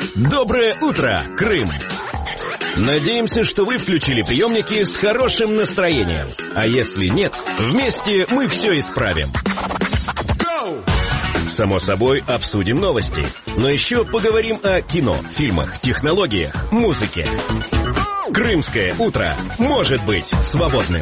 Доброе утро, Крым! Надеемся, что вы включили приемники с хорошим настроением. А если нет, вместе мы все исправим. Само собой, обсудим новости. Но еще поговорим о кино, фильмах, технологиях, музыке. Крымское утро может быть свободным.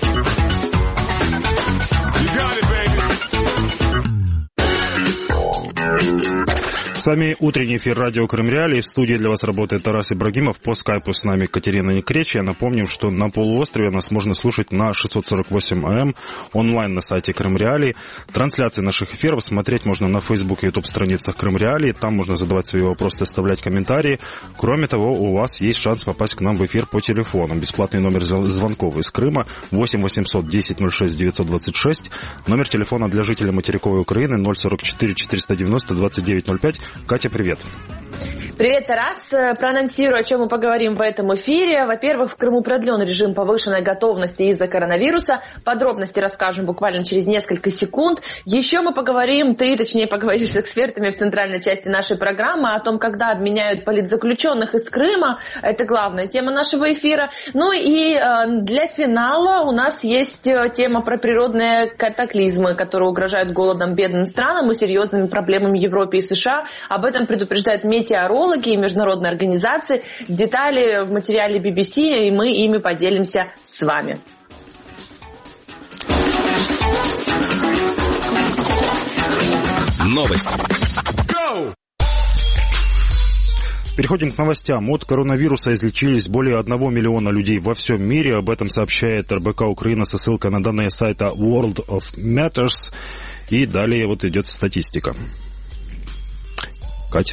С вами утренний эфир радио Крым Реалии. В студии для вас работает Тарас Ибрагимов. По скайпу с нами Катерина Некреч. Я напомню, что на полуострове нас можно слушать на 648 АМ, онлайн на сайте Крым Реалии. Трансляции наших эфиров смотреть можно на Facebook и YouTube страницах Крым Реалии. Там можно задавать свои вопросы, оставлять комментарии. Кроме того, у вас есть шанс попасть к нам в эфир по телефону. Бесплатный номер звонков из Крыма 8 800 10 06 926. Номер телефона для жителей материковой Украины 044 490 2905. Катя, привет. Привет, Тарас. Проанонсирую, о чем мы поговорим в этом эфире. Во-первых, в Крыму продлен режим повышенной готовности из-за коронавируса. Подробности расскажем буквально через несколько секунд. Еще мы поговорим, поговоришь с экспертами в центральной части нашей программы о том, когда обменяют политзаключенных из Крыма. Это главная тема нашего эфира. Ну и для финала у нас есть тема про природные катаклизмы, которые угрожают голодом бедным странам и серьезными проблемами в Европе и США. Об этом предупреждают метеорологи и международные организации. Детали в материале BBC, и мы ими поделимся с вами. Новости. Переходим к новостям. От коронавируса излечились более 1 миллиона людей во всем мире. Об этом сообщает РБК Украина со ссылкой на данные сайта World of Matters. И далее вот идет статистика. Катя.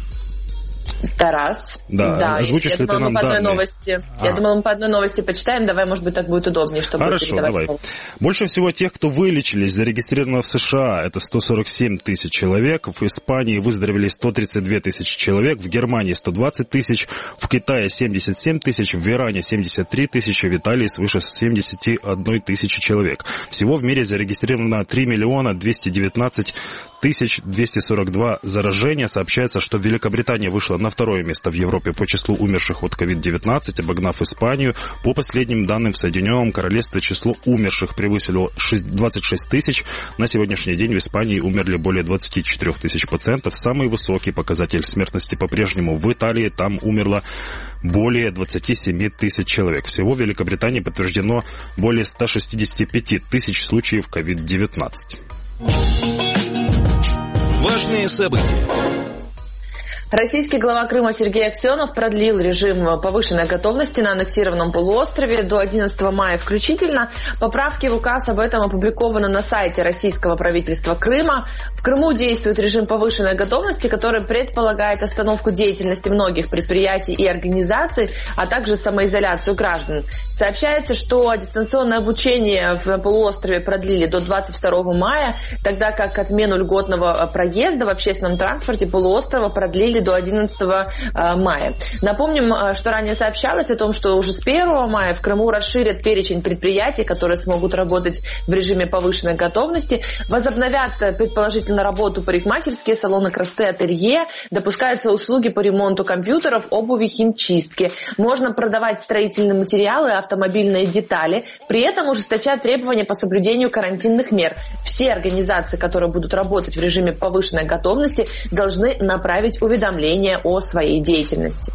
Тарас. Да, озвучишь ли ты нам данные? Я думала, мы по одной новости почитаем. Давай, может быть, так будет удобнее, чтобы Хорошо, давай. Больше всего тех, кто вылечились, зарегистрировано в США. Это 147 тысяч человек. В Испании выздоровели 132 тысячи человек. В Германии 120 тысяч. В Китае 77 тысяч. В Иране 73 тысячи. В Италии свыше 71 тысячи человек. Всего в мире зарегистрировано 3 миллиона 219 тысяч 242 заражения. Сообщается, что Великобритания вышла на второе место в Европе по числу умерших от COVID-19, обогнав Испанию. По последним данным, в Соединенном Королевстве число умерших превысило 26 тысяч. На сегодняшний день в Испании умерли более 24 тысяч пациентов. Самый высокий показатель смертности по-прежнему в Италии. Там умерло более 27 тысяч человек. Всего в Великобритании подтверждено более 165 тысяч случаев COVID-19. Важные события. Российский глава Крыма Сергей Аксенов продлил режим повышенной готовности на аннексированном полуострове до 11 мая включительно. Поправки в указ об этом опубликованы на сайте российского правительства Крыма. В Крыму действует режим повышенной готовности, который предполагает остановку деятельности многих предприятий и организаций, а также самоизоляцию граждан. Сообщается, что дистанционное обучение в полуострове продлили до 22 мая, тогда как отмену льготного проезда в общественном транспорте полуострова продлили до 11 мая. Напомним, что ранее сообщалось о том, что уже с 1 мая в Крыму расширят перечень предприятий, которые смогут работать в режиме повышенной готовности. Возобновят, предположительно, работу парикмахерские, салоны красоты, ателье. Допускаются услуги по ремонту компьютеров, обуви, химчистки. Можно продавать строительные материалы, автомобильные детали. При этом ужесточат требования по соблюдению карантинных мер. Все организации, которые будут работать в режиме повышенной готовности, должны направить уведомления о своей деятельности.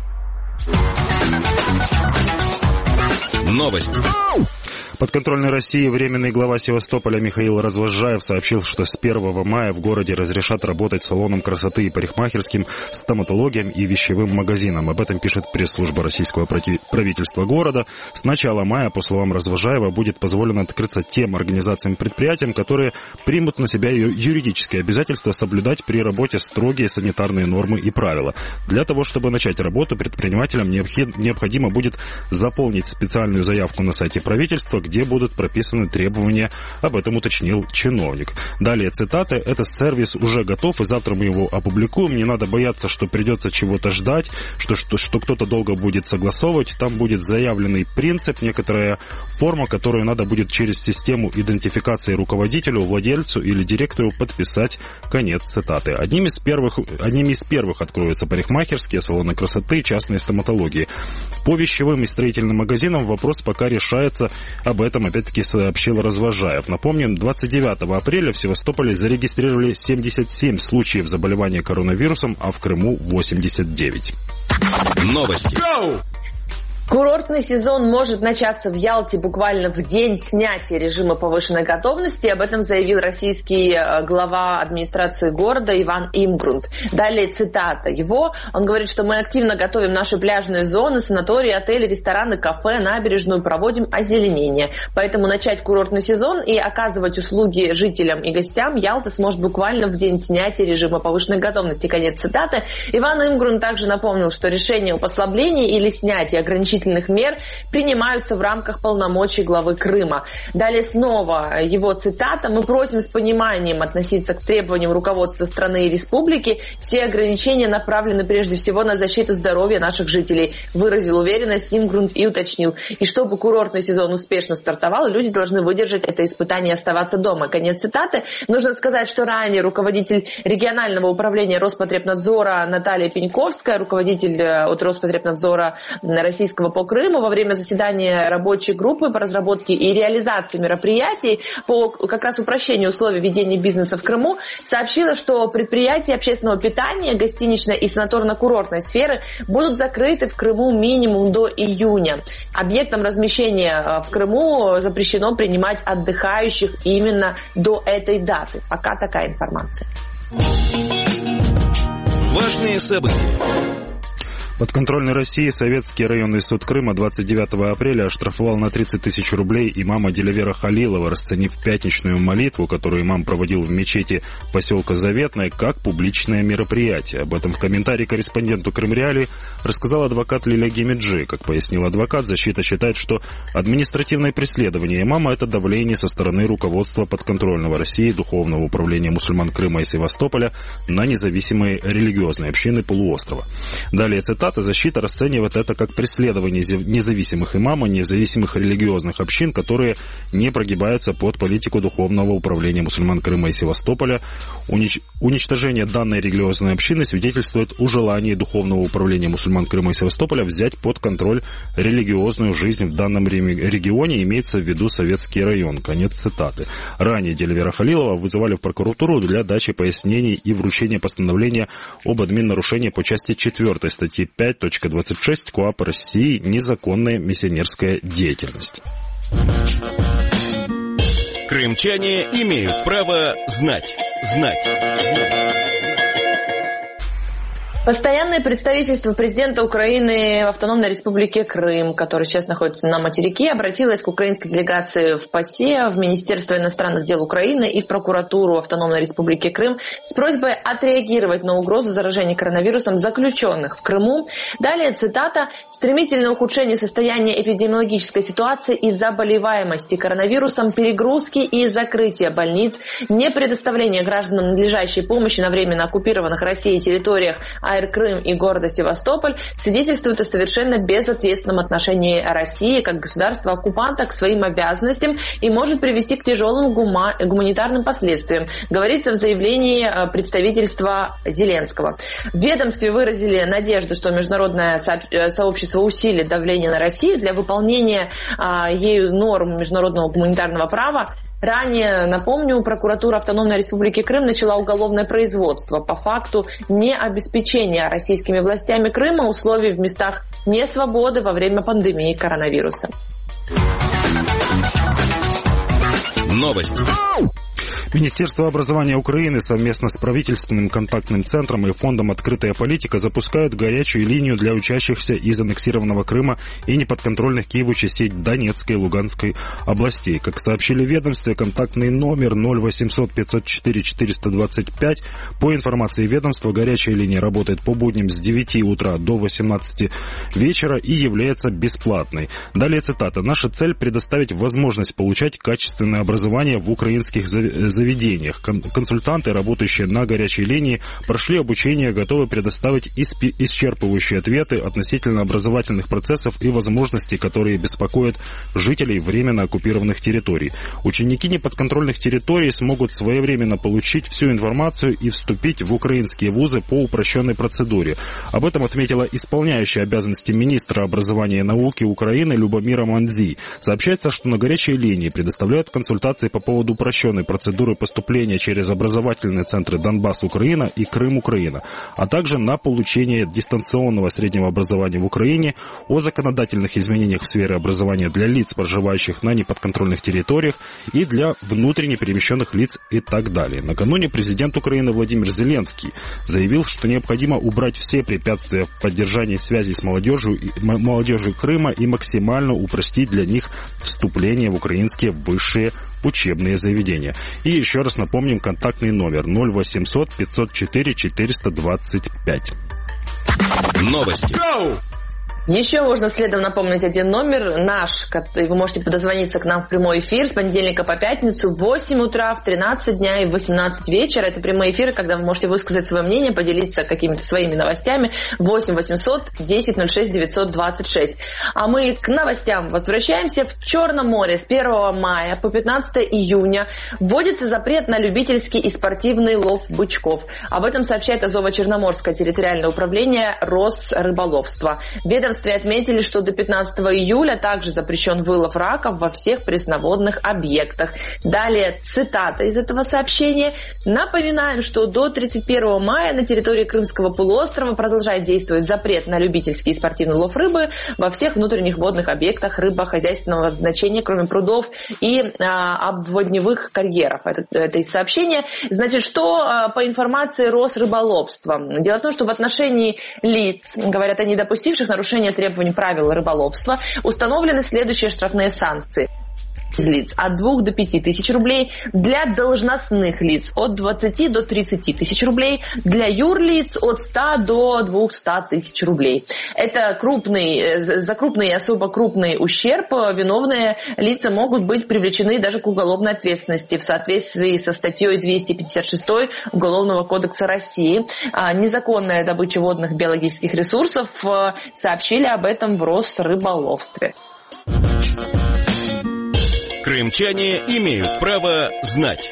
Новости. Подконтрольной России временный глава Севастополя Михаил Развозжаев сообщил, что с 1 мая в городе разрешат работать салонам красоты и парикмахерским, стоматологиям и вещевым магазинам. Об этом пишет пресс-служба российского правительства города. С начала мая, по словам Развозжаева, будет позволено открыться тем организациям и предприятиям, которые примут на себя юридические обязательства соблюдать при работе строгие санитарные нормы и правила. Для того, чтобы начать работу, предпринимателям необходимо будет заполнить специальную заявку на сайте правительства, где где будут прописаны требования, об этом уточнил чиновник. Далее цитаты. «Этот сервис уже готов, и завтра мы его опубликуем. Не надо бояться, что придется чего-то ждать, что кто-то долго будет согласовывать. Там будет заявленный принцип, некоторая форма, которую надо будет через систему идентификации руководителю, владельцу или директору подписать». Конец цитаты. Одними из первых откроются парикмахерские, салоны красоты, частные стоматологии. По вещевым и строительным магазинам вопрос пока решается. Об этом, опять-таки, сообщил Развожаев. Напомним, 29 апреля в Севастополе зарегистрировали 77 случаев заболевания коронавирусом, а в Крыму 89. Новости. Go! Курортный сезон может начаться в Ялте буквально в день снятия режима повышенной готовности. Об этом заявил российский глава администрации города Иван Имгрунд. Далее цитата его. Он говорит, что мы активно готовим наши пляжные зоны, санатории, отели, рестораны, кафе, набережную, проводим озеленение. Поэтому начать курортный сезон и оказывать услуги жителям и гостям Ялта сможет буквально в день снятия режима повышенной готовности. Конец цитаты. Иван Имгрунд также напомнил, что решение о послаблении или снятии ограничительных мер принимаются в рамках полномочий главы Крыма. Далее снова его цитата. «Мы просим с пониманием относиться к требованиям руководства страны и республики. Все ограничения направлены прежде всего на защиту здоровья наших жителей», выразил уверенность Имгрунд и уточнил. И чтобы курортный сезон успешно стартовал, люди должны выдержать это испытание и оставаться дома. Конец цитаты. Нужно сказать, что ранее руководитель регионального управления Роспотребнадзора Наталья Пеньковская, руководитель от Роспотребнадзора российского по Крыму, во время заседания рабочей группы по разработке и реализации мероприятий по как раз упрощению условий ведения бизнеса в Крыму сообщила, что предприятия общественного питания, гостиничной и санаторно-курортной сферы будут закрыты в Крыму минимум до июня. Объектам размещения в Крыму запрещено принимать отдыхающих именно до этой даты. Пока такая информация. Важные события. Подконтрольной России Советский районный суд Крыма 29 апреля оштрафовал на 30 тысяч рублей имама Дилявера Халилова, расценив пятничную молитву, которую имам проводил в мечети поселка Заветное, как публичное мероприятие. Об этом в комментарии корреспонденту Крымреалии рассказал адвокат Лиля Гемиджи. Как пояснил адвокат, защита считает, что административное преследование имама – это давление со стороны руководства подконтрольного России Духовного управления мусульман Крыма и Севастополя на независимые религиозные общины полуострова. Далее цитата. Защита расценивает это как преследование независимых имамов, независимых религиозных общин, которые не прогибаются под политику Духовного управления мусульман Крыма и Севастополя. Уничтожение данной религиозной общины свидетельствует о желании Духовного управления мусульман Крыма и Севастополя взять под контроль религиозную жизнь в данном регионе, имеется в виду Советский район. Конец цитаты. Ранее Дилявера Халилова вызывали в прокуратуру для дачи пояснений и вручения постановления об админнарушении по части 4 статьи 5.26 КоАП России «Незаконная миссионерская деятельность». Крымчане имеют право знать. Постоянное представительство президента Украины в Автономной Республике Крым, который сейчас находится на материке, обратилось к украинской делегации в ПАСЕ, в Министерство иностранных дел Украины и в прокуратуру Автономной Республики Крым с просьбой отреагировать на угрозу заражения коронавирусом заключенных в Крыму. Далее цитата. «Стремительное ухудшение состояния эпидемиологической ситуации и заболеваемости коронавирусом, перегрузки и закрытия больниц, непредоставление гражданам надлежащей помощи на временно оккупированных Россией территориях Крым и города Севастополь свидетельствует о совершенно безответственном отношении России как государства-оккупанта к своим обязанностям и может привести к тяжелым гуманитарным последствиям», говорится в заявлении представительства Зеленского. В ведомстве выразили надежду, что международное сообщество усилит давление на Россию для выполнения ею норм международного гуманитарного права. Ранее, напомню, прокуратура Автономной Республики Крым начала уголовное производство по факту необеспечения российскими властями Крыма условий в местах несвободы во время пандемии коронавируса. Новости. Министерство образования Украины совместно с правительственным контактным центром и фондом «Открытая политика» запускают горячую линию для учащихся из аннексированного Крыма и неподконтрольных Киеву частей Донецкой и Луганской областей. Как сообщили в ведомстве, контактный номер 0800 504 425. По информации ведомства, горячая линия работает по будням с 9 утра до 18 вечера и является бесплатной. Далее цитата. «Наша цель – предоставить возможность получать качественное образование в украинских заведениях. Консультанты, работающие на горячей линии, прошли обучение, готовы предоставить исчерпывающие ответы относительно образовательных процессов и возможностей, которые беспокоят жителей временно оккупированных территорий. Ученики неподконтрольных территорий смогут своевременно получить всю информацию и вступить в украинские вузы по упрощенной процедуре». Об этом отметила исполняющая обязанности министра образования и науки Украины Любомира Манзи. Сообщается, что на горячей линии предоставляют консультации по поводу упрощенной процедуры поступления через образовательные центры Донбасс Украина и Крым Украина, а также на получение дистанционного среднего образования в Украине, о законодательных изменениях в сфере образования для лиц, проживающих на неподконтрольных территориях, и для внутренне перемещенных лиц и так далее. Накануне президент Украины Владимир Зеленский заявил, что необходимо убрать все препятствия в поддержании связей с молодежью Крыма и максимально упростить для них вступление в украинские высшие учебные заведения. И еще раз напомним контактный номер 0800 504 425. Новости. Еще можно следом напомнить один номер наш, вы можете подозвониться к нам в прямой эфир с понедельника по пятницу в 8 утра, в 13 дня и в 18 вечера. Это прямые эфиры, когда вы можете высказать свое мнение, поделиться какими-то своими новостями. 8 800 10 06 926. А мы к новостям возвращаемся. В Черном море с 1 мая по 15 июня вводится запрет на любительский и спортивный лов бычков. Об этом сообщает Азово-Черноморское территориальное управление Росрыболовства. В ведомстве отметили, что до 15 июля также запрещен вылов раков во всех пресноводных объектах. Далее цитата из этого сообщения. Напоминаем, что до 31 мая на территории Крымского полуострова продолжает действовать запрет на любительский и спортивный лов рыбы во всех внутренних водных объектах рыбохозяйственного значения, кроме прудов и обводневых карьеров. Это из сообщения. Значит, что по информации Росрыболовства? Дело в том, что в отношении лиц, говорят о недопустивших нарушения требований правил рыболовства, установлены следующие штрафные санкции. Лиц от 2 до 5 тысяч рублей, для должностных лиц от 20 до 30 тысяч рублей, для юрлиц от 100 до 200 тысяч рублей. Это за крупный и особо крупный ущерб виновные лица могут быть привлечены даже к уголовной ответственности в соответствии со статьей 256 Уголовного кодекса России. Незаконная добыча водных биологических ресурсов, сообщили об этом в Росрыболовстве. Крымчане имеют право знать.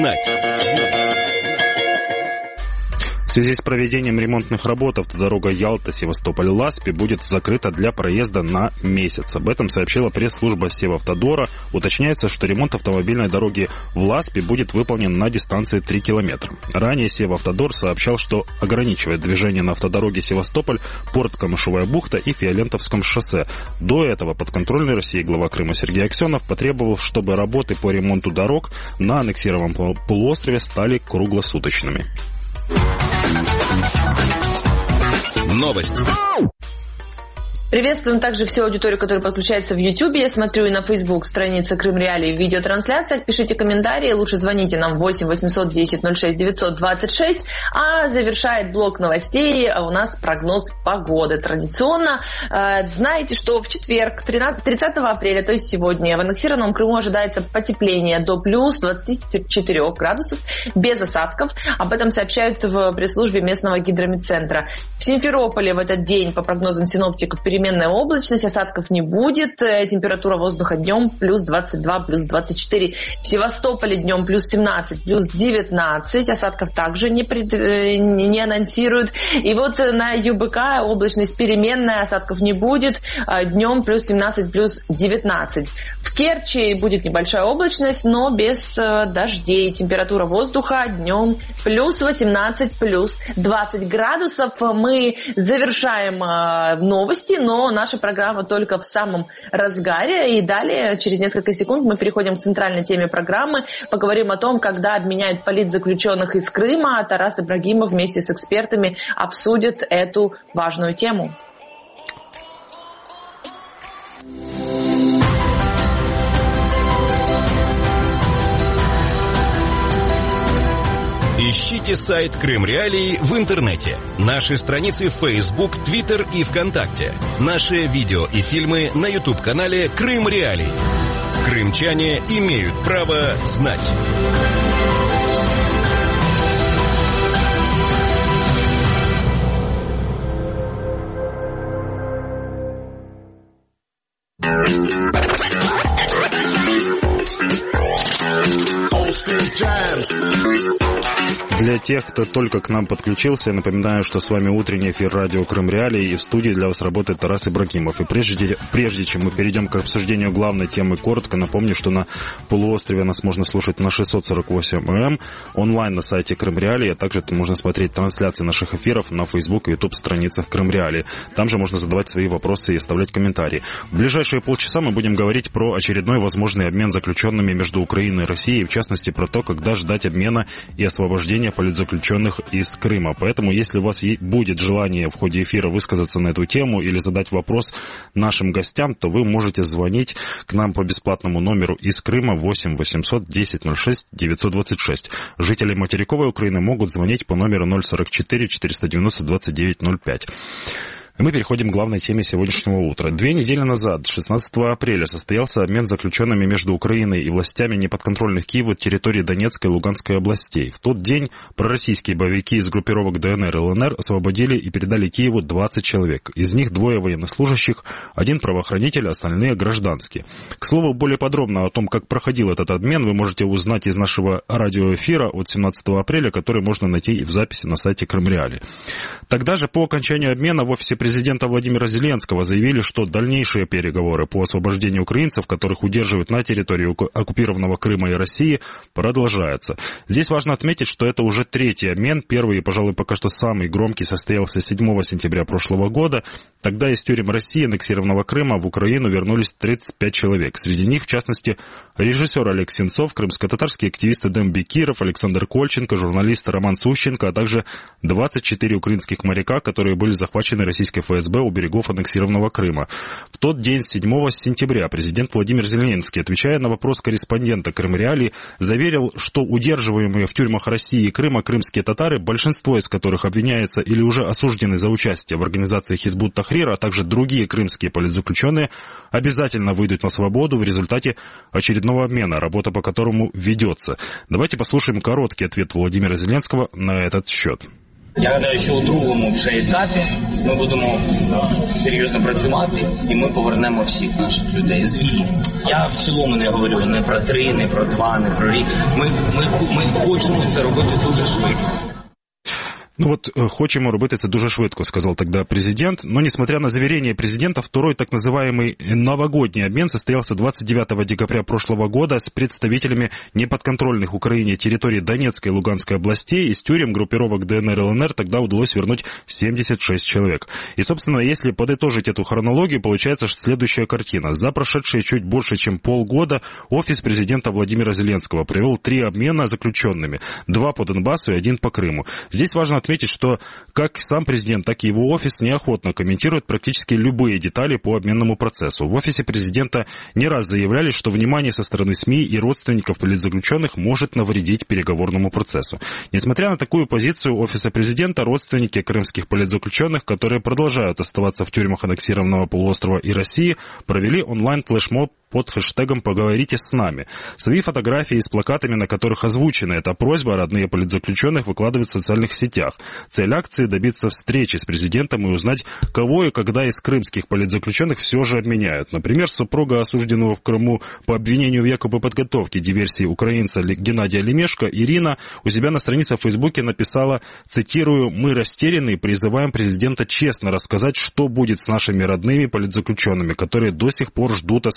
В связи с проведением ремонтных работ автодорога Ялта-Севастополь-Ласпи будет закрыта для проезда на месяц. Об этом сообщила пресс-служба Севавтодора. Уточняется, что ремонт автомобильной дороги в Ласпи будет выполнен на дистанции 3 километра. Ранее Севавтодор сообщал, что ограничивает движение на автодороге Севастополь, порт Камышовая бухта и Фиолентовском шоссе. До этого подконтрольный России глава Крыма Сергей Аксенов потребовал, чтобы работы по ремонту дорог на аннексированном полуострове стали круглосуточными. Новости. Приветствуем также всю аудиторию, которая подключается в YouTube. Я смотрю и на Facebook странице Крым Реалии в видеотрансляциях. Пишите комментарии, лучше звоните нам 8 800 10 06 926. А завершает блок новостей у нас прогноз погоды. Традиционно знаете, что в четверг, 30 апреля, то есть сегодня, в аннексированном Крыму ожидается потепление до плюс 24 градусов без осадков. Об этом сообщают в пресс-службе местного гидрометцентра. В Симферополе в этот день, по прогнозам синоптиков, переменная облачность, осадков не будет. Температура воздуха днем плюс 22, плюс 24. В Севастополе днем плюс 17, плюс 19. Осадков также не анонсируют. И вот на ЮБК облачность переменная, осадков не будет. Днем плюс 17, плюс 19. В Керчи будет небольшая облачность, но без дождей. Температура воздуха днем плюс 18, плюс 20 градусов. Мы завершаем новости, но наша программа только в самом разгаре. И далее, через несколько секунд, мы переходим к центральной теме программы. Поговорим о том, когда обменяют политзаключенных из Крыма. А Тарас Ибрагимов вместе с экспертами обсудит эту важную тему. Ищите сайт Крым Реалии в интернете. Наши страницы в Facebook, Twitter и ВКонтакте. Наши видео и фильмы на YouTube-канале Крым Реалии. Крымчане имеют право знать. Для тех, кто только к нам подключился, я напоминаю, что с вами утренний эфир радио Крым Реалии, и в студии для вас работает Тарас Ибрагимов. И прежде чем мы перейдем к обсуждению главной темы, коротко напомню, что на полуострове нас можно слушать на 648 м, онлайн на сайте Крым Реалии, а также можно смотреть трансляции наших эфиров на Facebook и YouTube страницах Крым Реалии. Там же можно задавать свои вопросы и оставлять комментарии. В ближайшие полчаса мы будем говорить про очередной возможный обмен заключенными между Украиной и Россией, в частности про то, когда ждать обмена и освобождения политзаключенных из Крыма. Поэтому, если у вас будет желание в ходе эфира высказаться на эту тему или задать вопрос нашим гостям, то вы можете звонить к нам по бесплатному номеру из Крыма 8 800 10 06 926. Жители материковой Украины могут звонить по номеру 044 490 29 05. Мы переходим к главной теме сегодняшнего утра. 2 недели назад, 16 апреля, состоялся обмен заключенными между Украиной и властями неподконтрольных Киеву территорий Донецкой и Луганской областей. В тот день пророссийские боевики из группировок ДНР и ЛНР освободили и передали Киеву 20 человек. Из них 2 военнослужащих, 1 правоохранитель, остальные гражданские. К слову, более подробно о том, как проходил этот обмен, вы можете узнать из нашего радиоэфира от 17 апреля, который можно найти в записи на сайте Крым Реалии. Тогда же, по окончанию обмена, в офисе президента Владимира Зеленского заявили, что дальнейшие переговоры по освобождению украинцев, которых удерживают на территории оккупированного Крыма и России, продолжаются. Здесь важно отметить, что это уже 3-й обмен. Первый и, пожалуй, пока что самый громкий состоялся 7 сентября прошлого года. Тогда из тюрем России, аннексированного Крыма, в Украину вернулись 35 человек. Среди них, в частности, режиссер Олег Сенцов, крымско-татарские активисты Дэм Бекиров, Александр Кольченко, журналист Роман Сущенко, а также 24 украинских моряка, которые были захвачены российской ФСБ у берегов аннексированного Крыма. В тот день, 7 сентября, президент Владимир Зеленский, отвечая на вопрос корреспондента Крым Реалии, заверил, что удерживаемые в тюрьмах России и Крыма крымские татары, большинство из которых обвиняются или уже осуждены за участие в организации Хизбут Тахрир, а также другие крымские политзаключенные, обязательно выйдут на свободу в результате очередного обмена, работа по которому ведется. Давайте послушаем короткий ответ Владимира Зеленского на этот счет. Я гадаю, що у другому вже етапі ми будемо серйозно працювати і ми повернемо всіх наших людей з вільних. Я в цілому не говорю не про 3, не про 2, не про рік. Ми хочемо це робити дуже швидко. Ну вот, хочемо робити це дуже швидко, сказал тогда президент. Но, несмотря на заверение президента, второй так называемый новогодний обмен состоялся 29 декабря прошлого года с представителями неподконтрольных Украине территорий Донецкой и Луганской областей. Из тюрем группировок ДНР и ЛНР тогда удалось вернуть 76 человек. И, собственно, если подытожить эту хронологию, получается следующая картина. За прошедшие чуть больше, чем полгода офис президента Владимира Зеленского провел 3 обмена заключенными. 2 по Донбассу и 1 по Крыму. Здесь важно отметить, что как сам президент, так и его офис неохотно комментируют практически любые детали по обменному процессу. В офисе президента не раз заявляли, что внимание со стороны СМИ и родственников политзаключенных может навредить переговорному процессу. Несмотря на такую позицию офиса президента, родственники крымских политзаключенных, которые продолжают оставаться в тюрьмах аннексированного полуострова и России, провели онлайн-флешмоб под хэштегом «Поговорите с нами». Свои фотографии с плакатами, на которых озвучена эта просьба, родные политзаключенных выкладывают в социальных сетях. Цель акции – добиться встречи с президентом и узнать, кого и когда из крымских политзаключенных все же обменяют. Например, супруга осужденного в Крыму по обвинению в якобы подготовке диверсии украинца Геннадия Лемешко Ирина у себя на странице в Фейсбуке написала, цитирую, «Мы растеряны и призываем президента честно рассказать, что будет с нашими родными политзаключенными, которые до сих пор ждут освобождения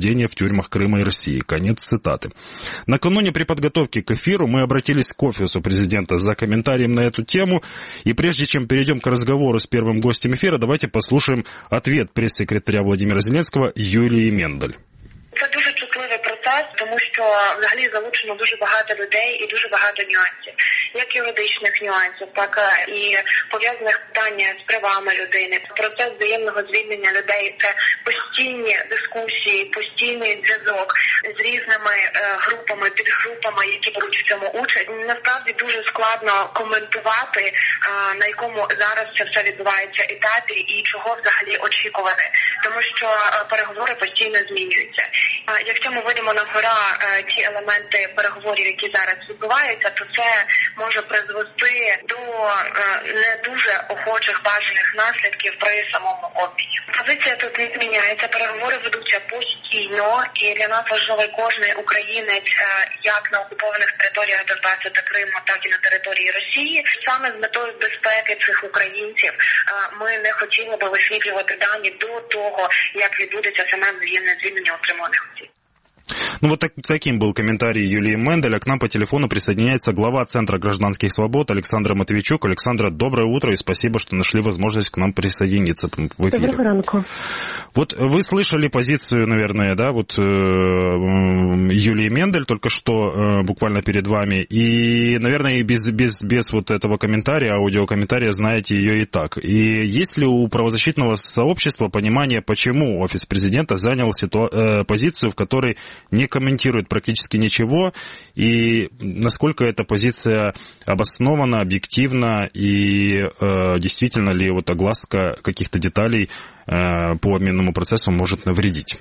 осуждения в тюрьмах Крыма и России. Конец цитаты. Накануне при подготовке к эфиру мы обратились к офису президента за комментарием на эту тему. И прежде чем перейдем к разговору с первым гостем эфира, давайте послушаем ответ пресс-секретаря Володимира Зеленского Юлії Мендель. Це дуже чутливий процес, тому що взагалі залучено дуже багато людей і дуже багато нюансів. Як юридичних нюансів, так і пов'язаних питань з правами людини. Процес взаємного звільнення людей – це постійні дискусії, постійний зв'язок з різними групами, підгрупами, які беруть в цьому участь. Насправді дуже складно коментувати, на якому зараз це все відбувається етапі і чого взагалі очікувати. Тому що переговори постійно змінюються. Якщо ми вийдемо на гора ті елементи переговорів, які зараз відбуваються, то це може призвести до не дуже охочих бажаних наслідків при самому обміні. Позиція тут не зміняється, переговори ведуться постійно, і для нас важливий кожний українець як на окупованих територіях Донбасу та Криму, так і на території Росії. Саме з метою безпеки цих українців ми не хотіли би висвітлювати дані до того, як відбудеться саме взаємне звільнення отриманих осіб. Ну вот таким был комментарий Юлии Мендель, а к нам по телефону присоединяется глава Центра гражданских свобод Александра Матвейчук. Александра, доброе утро и спасибо, что нашли возможность к нам присоединиться в эфире. Доброго ранку. Вот вы слышали позицию, наверное, да, вот Юлии Мендель только что, буквально перед вами, и, наверное, и без вот этого комментария, аудиокомментария, знаете ее и так. И есть ли у правозащитного сообщества понимание, почему офис президента занял позицию, в которой не комментирует практически ничего, и насколько эта позиция обоснована, объективна, и действительно ли вот огласка каких-то деталей по обмінному процесу может навредить?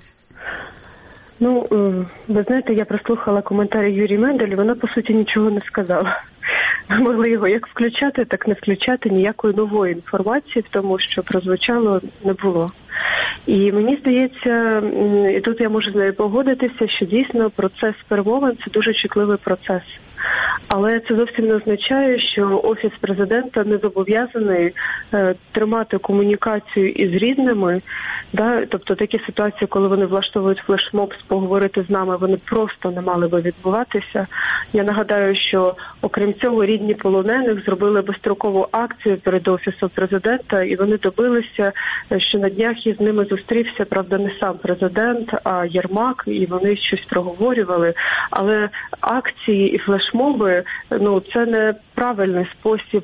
Ну, ви знаєте, я прослухала коментарі Юлії Мендель, вона, по суті, нічого не сказала. Ми могли його як включати, так не включати, ніякої нової інформації в тому, що прозвучало, не було. І мені здається, і тут я можу з нею погодитися, що дійсно процес перемовин – це дуже чутливий процес. Але це зовсім не означає, що Офіс президента не зобов'язаний тримати комунікацію із різними. Да? Тобто такі ситуації, коли вони влаштовують флешмоб, поговорити з нами, вони просто не мали би відбуватися. Я нагадаю, що окрім цього рідні полонених зробили безстрокову акцію перед Офісом президента, і вони добилися, що на днях із ними зустрівся, правда, не сам президент, а Єрмак, і вони щось проговорювали. Але акції і флешмоби, ну, це не правильний спосіб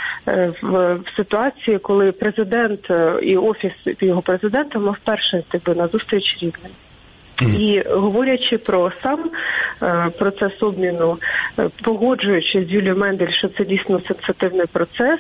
в ситуації, коли президент і Офіс його президента мав перший йти на зустріч рідним. І говорячи про сам процес обміну, погоджуючи з Юлією Мендель, що це дійсно сенситивний процес,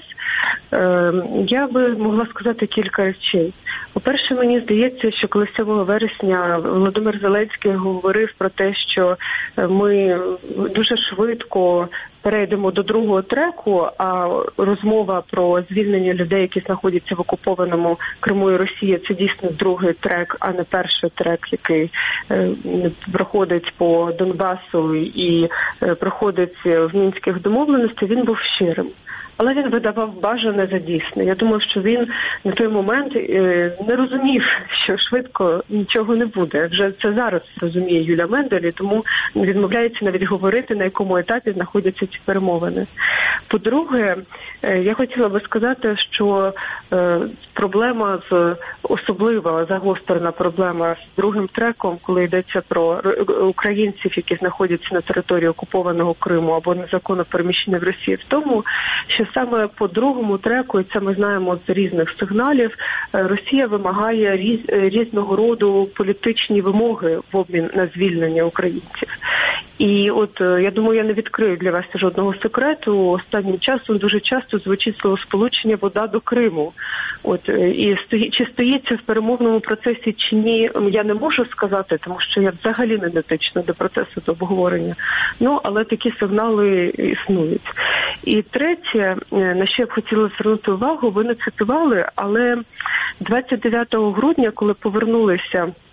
я би могла сказати кілька речей. По-перше, мені здається, що коли 7 вересня Володимир Зеленський говорив про те, що ми дуже швидко перейдемо до другого треку, а розмова про звільнення людей, які знаходяться в окупованому Криму і Росії, це дійсно другий трек, а не перший трек, який проходить по Донбасу і проходить в мінських домовленостях, він був щирим. Але він видавав бажане за дійсне. Я думаю, що він на той момент не розумів, що швидко нічого не буде. Вже це зараз розуміє Юлія Мендель, і тому відмовляється навіть говорити, на якому етапі знаходяться ці перемовини. По-друге, я хотіла би сказати, що проблема особлива загострена проблема з другим треком, коли йдеться про українців, які знаходяться на території окупованого Криму або незаконно переміщені в Росії, в тому, що саме по другому треку, і це ми знаємо з різних сигналів, Росія вимагає різного роду політичні вимоги в обмін на звільнення українців. І от, я думаю, я не відкрию для вас жодного секрету. Останнім часом дуже часто звучить словосполучення «вода до Криму». От, і чи стоїть це в перемовному процесі чи ні, я не можу сказати, тому що я взагалі не дотична до процесу, до обговорення. Ну, але такі сигнали існують. І третє, на що я б хотіла звернути увагу, ви не цитували, але 29 грудня, коли повернулися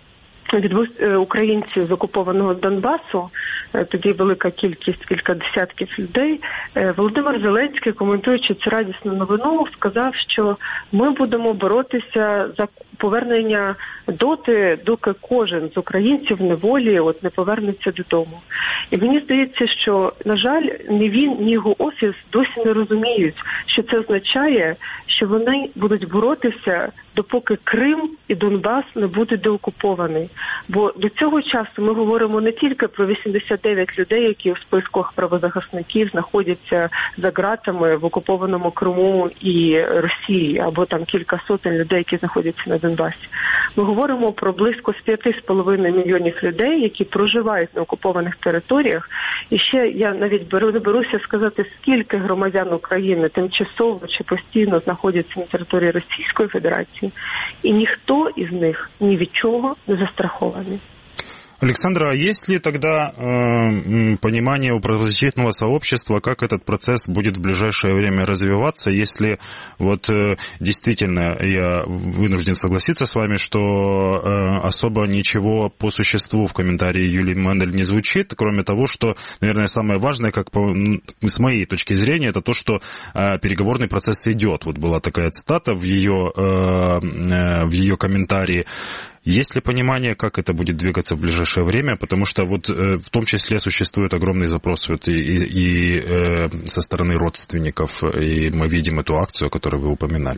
українців з окупованого Донбасу, тоді велика кількість, кілька десятків людей, Володимир Зеленський, коментуючи цю радісну новину, сказав, що ми будемо боротися за повернення доки кожен з українців в неволі не повернеться додому. І мені здається, що, на жаль, ні він, ні його офіс досі не розуміють, що це означає, що вони будуть боротися, допоки Крим і Донбас не буде деокупований. Бо до цього часу ми говоримо не тільки про 89 людей, які в списках правозахисників знаходяться за ґратами в окупованому Криму і Росії, або там кілька сотень людей, які знаходяться на Донбасі. Ми говоримо про близько 5,5 мільйонів людей, які проживають на окупованих територіях. І ще я навіть не беруся сказати, скільки громадян України тимчасово чи постійно знаходяться на території Російської Федерації. І ніхто із них ні від чого не застрахований. Александра, а есть ли тогда понимание у правозащитного сообщества, как этот процесс будет в ближайшее время развиваться, если действительно я вынужден согласиться с вами, что особо ничего по существу в комментарии Юлии Мендель не звучит, кроме того, что, наверное, самое важное, с моей точки зрения, это то, что переговорный процесс идет. Вот была такая цитата в ее комментарии. Есть ли понимание, как это будет двигаться в ближайшее время? Потому что в том числе существует огромный запрос и со стороны родственников, и мы видим эту акцию, о которой вы упоминали.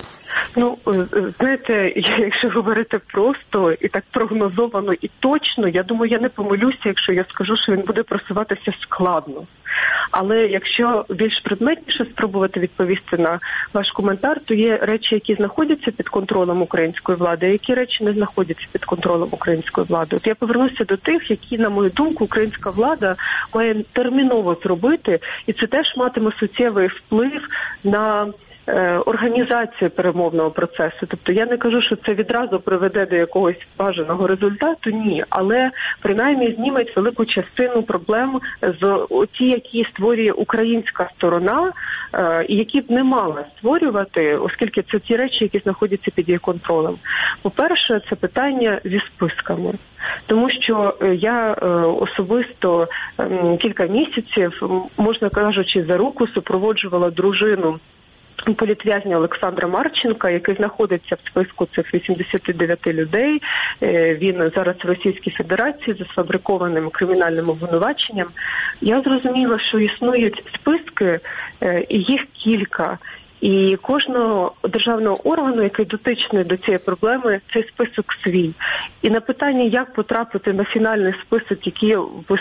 Знаєте, якщо говорити просто і так прогнозовано і точно, я думаю, я не помилюся, якщо я скажу, що він буде просуватися складно. Але якщо більш предметніше спробувати відповісти на ваш коментар, то є речі, які знаходяться під контролем української влади, а які речі не знаходяться під контролем української влади. От я повернуся до тих, які, на мою думку, українська влада має терміново зробити, і це теж матиме суттєвий вплив на організацію перемовного процесу. Тобто я не кажу, що це відразу приведе до якогось бажаного результату, ні. Але принаймні зніметь велику частину проблем з ті, які створює українська сторона, і які б не мала створювати, оскільки це ті речі, які знаходяться під її контролем. По-перше, це питання зі списками. Тому що я особисто кілька місяців, можна кажучи, за руку супроводжувала дружину політв'язня Олександра Марченка, який знаходиться в списку цих 89 людей. Він зараз в Російській Федерації за сфабрикованим кримінальним обвинуваченням. Я зрозуміла, що існують списки, і їх кілька. І кожного державного органу, який дотичний до цієї проблеми, цей список свій. І на питання, як потрапити на фінальний список, який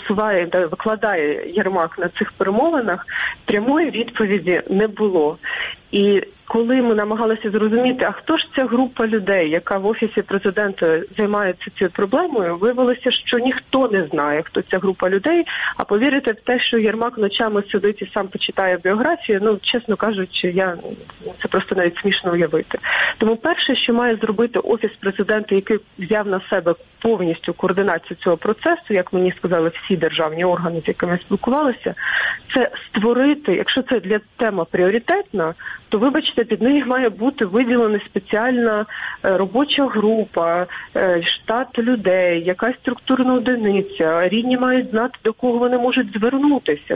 викладає Єрмак на цих перемовинах, прямої відповіді не було. І коли ми намагалися зрозуміти, а хто ж ця група людей, яка в Офісі Президента займається цією проблемою, виявилося, що ніхто не знає, хто ця група людей, а повірити в те, що Єрмак ночами сидить і сам почитає біографію, чесно кажучи, це просто навіть смішно уявити. Тому перше, що має зробити Офіс Президента, який взяв на себе повністю координацію цього процесу, як мені сказали всі державні органи, з якими спілкувалися, це створити, якщо це для тема пріоритетна, то, вибачте, під неї має бути виділена спеціальна робоча група, штат людей, якась структурна одиниця. Рідні мають знати, до кого вони можуть звернутися,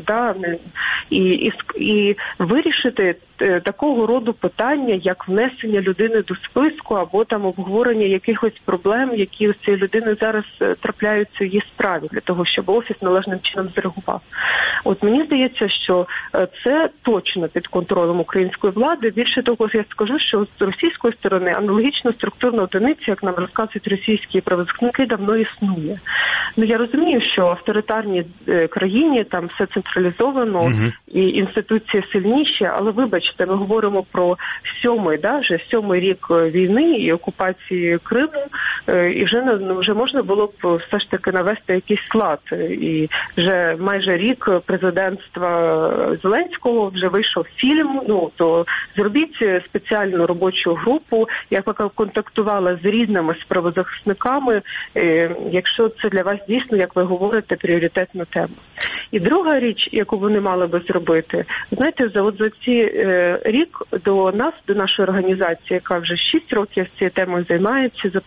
і вирішити такого роду питання, як внесення людини до списку або там обговорення якихось проблем, які у цієї людини зараз трапляються в її справі, для того, щоб Офіс належним чином зреагував. От мені здається, що це точно під контролем української влади. Більше того, я скажу, що з російської сторони аналогічна структурна одиниця, як нам розказують російські правозахисники, давно існує. Я розумію, що в авторитарній країні там все централізовано, і інституції сильніші, але вибачте, ми говоримо про сьомий рік війни і окупації Криму, і вже можна було б все ж таки навести якийсь лад. І вже майже рік президентства Зеленського вже вийшов фільм, то зробіть спеціальну робочу групу, яка контактувала з рідними, з правозахисниками, якщо це для вас дійсно, як ви говорите, пріоритетна тема. І друга річ, яку вони мали би зробити, знаєте, за ці рік до нашої організації, яка вже 6 років з цією темою займається, запустила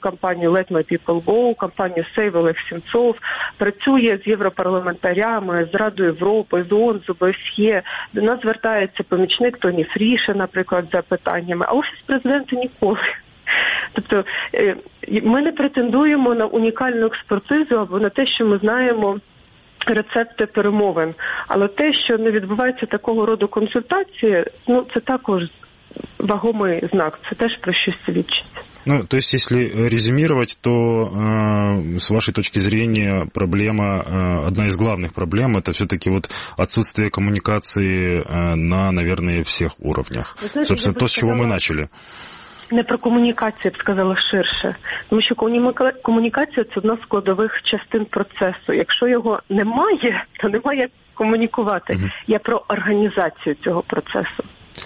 кампанію Let My People Go, кампанію Save Олег Сенцов, працює з європарламентарями, з Радою Європи, з ООН, з ОБСЄ. До нас звертається помічник Тоні Фріша, наприклад, за питаннями, а Офіс президента ніколи. Тобто ми не претендуємо на унікальну експертизу або на те, що ми знаємо рецепти перемовин. Але те, що не відбувається такого роду консультації, це також вагомый знак, это тоже про щось свідчить. То есть, если резюмировать, то с вашей точки зрения одна из главных проблем, это все-таки вот отсутствие коммуникации на, наверное, всех уровнях. Знаете, собственно, то, с чего мы начали. Не про комунікацію, я б сказала ширше. Тому що комунікація – це одна з складових частин процесу. Якщо його немає, то немає як комунікувати. Я про організацію цього процесу.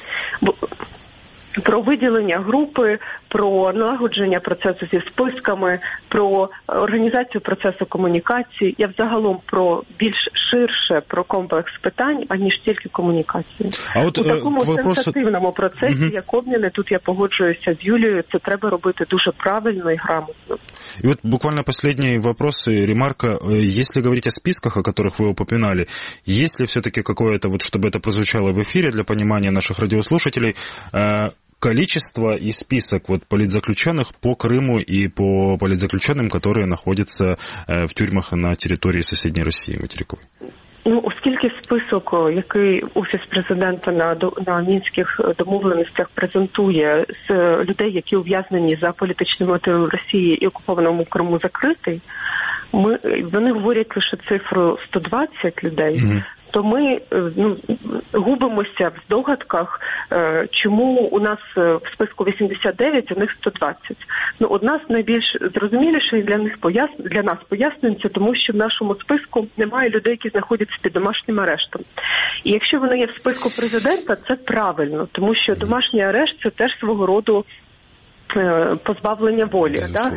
Про виділення групи, про налагодження процесу зі списками, про організацію процесу комунікації. Я взагалом про більш ширше, про комплекс питань, аніж тільки комунікацію. У такому сенсативному процесі, як обміни, тут я погоджуюся з Юлією, це треба робити дуже правильно і грамотно. И вот буквально последний вопрос, ремарка. Если говорить о списках, о которых вы упоминали, есть ли все-таки какое-то, вот чтобы это прозвучало в эфире для понимания наших радиослушателей, количество и список политзаключенных по Крыму и по политзаключенным, которые находятся в тюрьмах на территории соседней России материковой? Оскільки список, який Офіс президента на мінських домовленостях презентує з людей, які ув'язнені за політичними мотивами в Росії і окупованому Криму, закритий, вони говорять лише цифру 120 людей, то ми губимося в здогадках, чому у нас в списку 89, а у них 120. Одна з найбільш зрозуміліших для нас пояснень, це тому, що в нашому списку немає людей, які знаходяться під домашнім арештом. І якщо вони є в списку президента, це правильно, тому що домашній арешт – це теж свого роду позбавлення волі,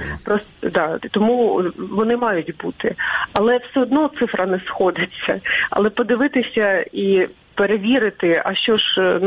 тому вони мають бути. Але все одно цифра не сходиться. Але подивитися і перевірити, а що ж,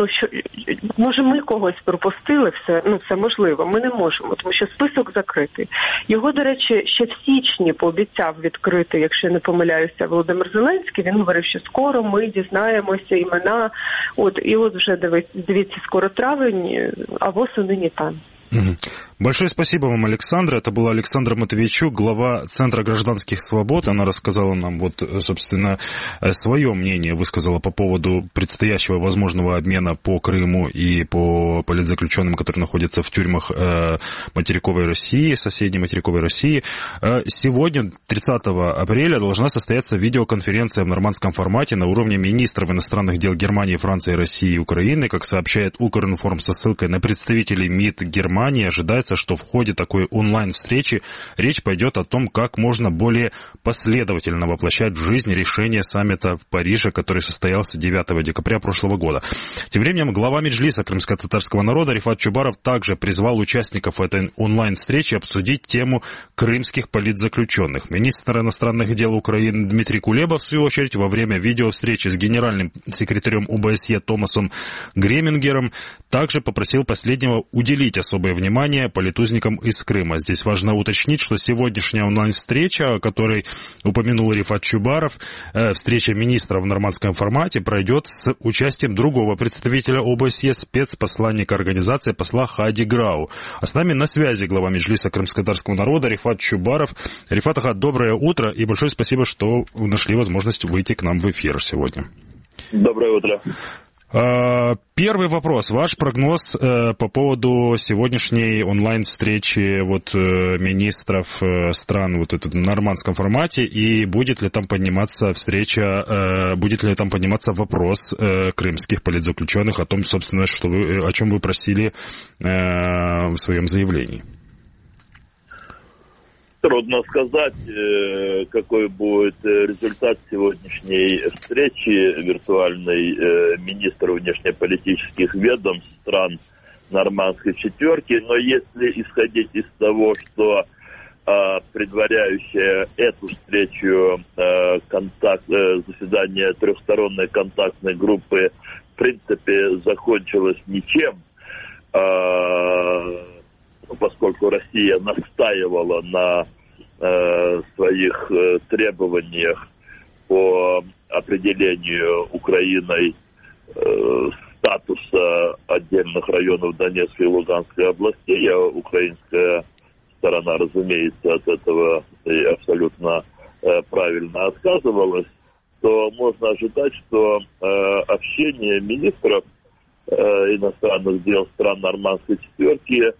може ми когось пропустили, все можливо, ми не можемо, тому що список закритий. Його, до речі, ще в січні пообіцяв відкрити, якщо я не помиляюся, Володимир Зеленський. Він говорив, що скоро ми дізнаємося імена, і вже дивіться, скоро травень, а восени не там. Большое спасибо вам, Александра. Это была Александра Матвейчук, глава Центра гражданских свобод. Она рассказала нам, собственно, свое мнение, высказала по поводу предстоящего возможного обмена по Крыму и по политзаключенным, которые находятся в тюрьмах материковой России, соседней материковой России. Сегодня, 30 апреля, должна состояться видеоконференция в нормандском формате на уровне министров иностранных дел Германии, Франции, России и Украины. Как сообщает Укринформ со ссылкой на представителей МИД Германии, ожидается, что в ходе такой онлайн-встречи речь пойдет о том, как можно более последовательно воплощать в жизнь решение саммита в Париже, который состоялся 9 декабря прошлого года. Тем временем глава Меджлиса крымско-татарского народа Рифат Чубаров также призвал участников этой онлайн-встречи обсудить тему крымских политзаключенных. Министр иностранных дел Украины Дмитрий Кулеба, в свою очередь, во время видеовстречи с генеральным секретарем ОБСЕ Томасом Гремингером также попросил последнего уделить особое внимание политузникам из Крыма. Здесь важно уточнить, что сегодняшняя онлайн-встреча, о которой упомянул Рифат Чубаров, встреча министров в нормандском формате, пройдет с участием другого представителя ОБСЕ, спецпосланника организации, посла Хади Грау. А с нами на связи глава Меджлиса крымско-татарского народа Рифат Чубаров. Рифат Ага, доброе утро и большое спасибо, что нашли возможность выйти к нам в эфир сегодня. Доброе утро. Первый вопрос. Ваш прогноз по поводу сегодняшней онлайн-встречи министров стран в нормандском формате, и будет ли там подниматься вопрос крымских политзаключенных о том, собственно, о чем вы просили в своем заявлении? Трудно сказать, какой будет результат сегодняшней встречи виртуальной министров внешнеполитических ведомств стран Нормандской четверки, но если исходить из того, что предваряющее эту встречу заседание трехсторонней контактной группы в принципе закончилось ничем, поскольку Россия настаивала на своих требованиях по определению Украиной статуса отдельных районов Донецкой и Луганской областей, а украинская сторона, разумеется, от этого абсолютно правильно отказывалась, то можно ожидать, что общение министров иностранных дел стран Нормандской четверки,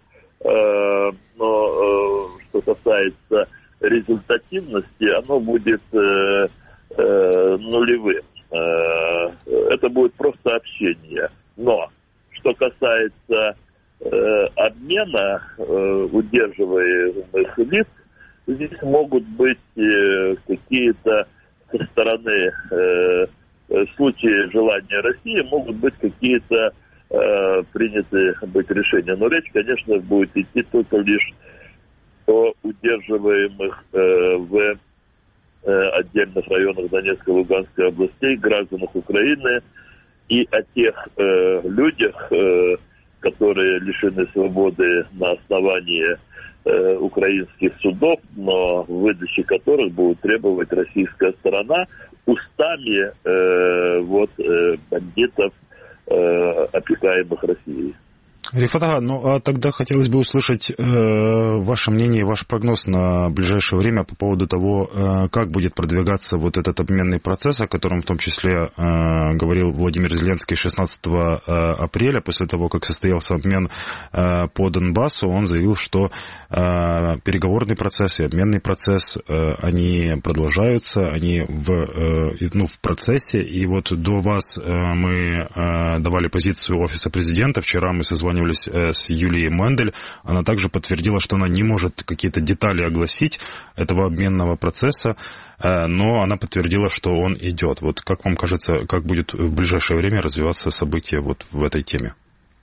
но что касается результативности, оно будет нулевым. Это будет просто общение. Но что касается обмена удерживаемых лиц, здесь могут быть какие-то со стороны, в случае желания России, могут быть какие-то приняты быть решения. Но речь, конечно, будет идти только лишь о удерживаемых в отдельных районах Донецкой и Луганской областей гражданах Украины и о тех людях, которые лишены свободы на основании украинских судов, но в выдаче которых будет требовать российская сторона устами бандитов, опекаемых Россией. Рифат ага, ну а тогда хотелось бы услышать ваше мнение, ваш прогноз на ближайшее время по поводу того, как будет продвигаться вот этот обменный процесс, о котором в том числе говорил Владимир Зеленский 16 апреля, после того, как состоялся обмен по Донбассу. Он заявил, что переговорный процесс и обменный процесс, они продолжаются, они в процессе. И вот до вас мы давали позицию Офиса президента. Вчера мы созванивались с Юлией Мендель. Она также подтвердила, что она не может какие-то детали огласить этого обменного процесса, но она подтвердила, что он идет. Вот как вам кажется, как будет в ближайшее время развиваться события вот в этой теме?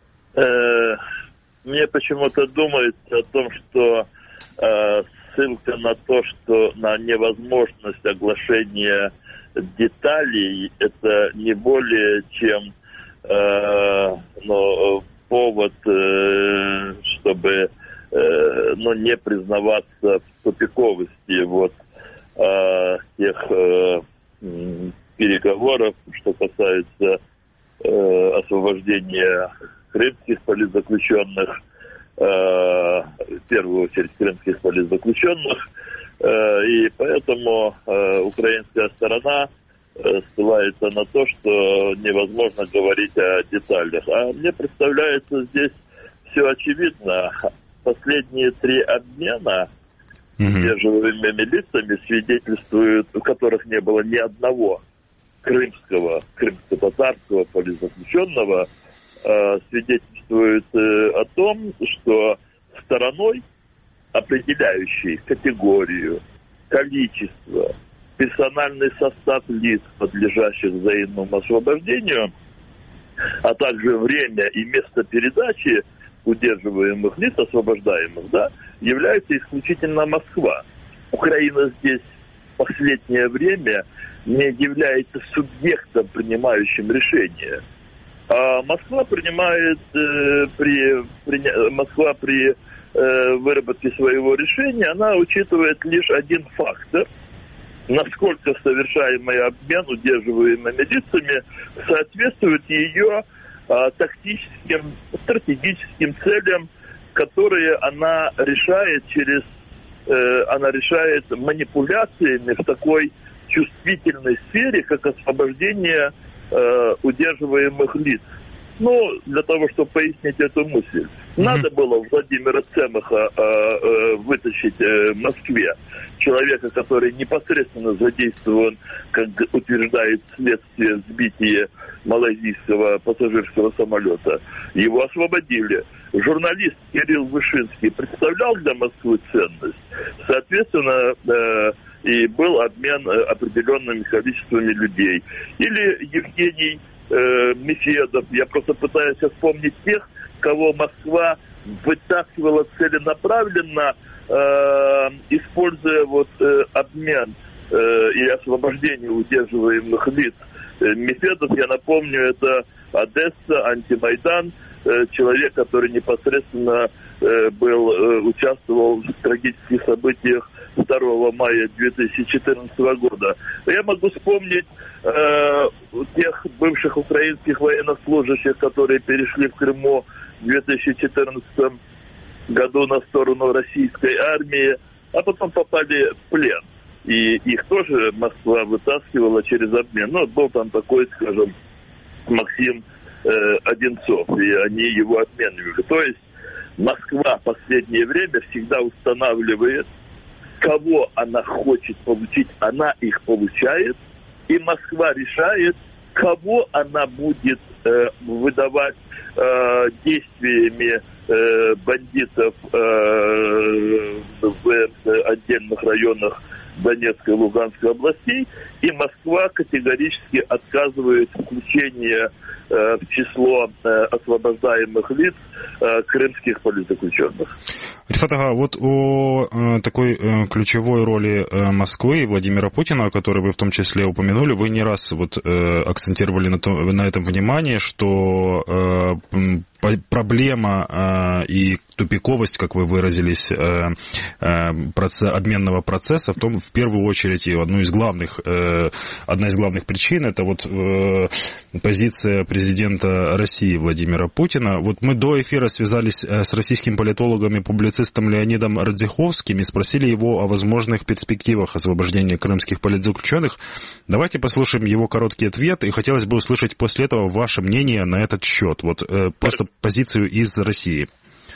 Мне почему-то думается о том, что ссылка на то, что на невозможность оглашения деталей, это не более чем повод, чтобы не признаваться в тупиковости тех переговоров, что касается освобождения крымских политзаключенных, в первую очередь крымских политзаключенных, и поэтому украинская сторона ссылается на то, что невозможно говорить о деталях. А мне представляется, здесь все очевидно. Последние 3 обмена удерживаемыми лицами свидетельствуют, у которых не было ни одного крымско-татарского политзаключенного, свидетельствует о том, что стороной, определяющей категорию, количество, персональный состав лиц, подлежащих взаимному освобождению, а также время и место передачи удерживаемых лиц, освобождаемых, является исключительно Москва. Украина здесь в последнее время не является субъектом, принимающим решения. А Москва принимает при выработке своего решения, она учитывает лишь один фактор: насколько совершаемый обмен удерживаемыми лицами соответствует ее тактическим, стратегическим целям, которые она решает манипуляциями в такой чувствительной сфере, как освобождение удерживаемых лиц. Для того, чтобы пояснить эту мысль, надо было Владимира Цемаха вытащить в Москве, человека, который непосредственно задействован, как утверждает следствие, в сбитии малайзийского пассажирского самолета. Его освободили. Журналист Кирилл Вышинский представлял для Москвы ценность. Соответственно, и был обмен определенными количествами людей. Или Евгений Мефедов. Я просто пытаюсь вспомнить тех, кого Москва вытаскивала целенаправленно, используя обмен и освобождение удерживаемых лиц. Мефедов, я напомню, это Одесса, антимайдан, человек, который непосредственно участвовал в трагических событиях 2 мая 2014 года. Я могу вспомнить тех бывших украинских военнослужащих, которые перешли в Крыму в 2014 году на сторону российской армии, а потом попали в плен. И их тоже Москва вытаскивала через обмен. Ну, был там такой, скажем, Максим Одинцов, и они его обменивали. То есть Москва в последнее время всегда устанавливает, кого она хочет получить, она их получает, и Москва решает, кого она будет выдавать действиями бандитов в отдельных районах Донецкой и Луганской областей, и Москва категорически отказывает включение в число освобождаемых лиц крымских политзаключенных. Рифат ага, вот о такой ключевой роли Москвы и Владимира Путина, о которой вы в том числе упомянули, вы не раз вот акцентировали на этом внимание, что проблема и тупиковость, как вы выразились, обменного процесса, в первую очередь, и одна из главных причин, это вот позиция президента России Владимира Путина. Вот мы до эфира связались с российским политологом и публицистом Леонидом Радзиховским и спросили его о возможных перспективах освобождения крымских политзаключенных. Давайте послушаем его короткий ответ, и хотелось бы услышать после этого ваше мнение на этот счет. Вот просто позицию из России.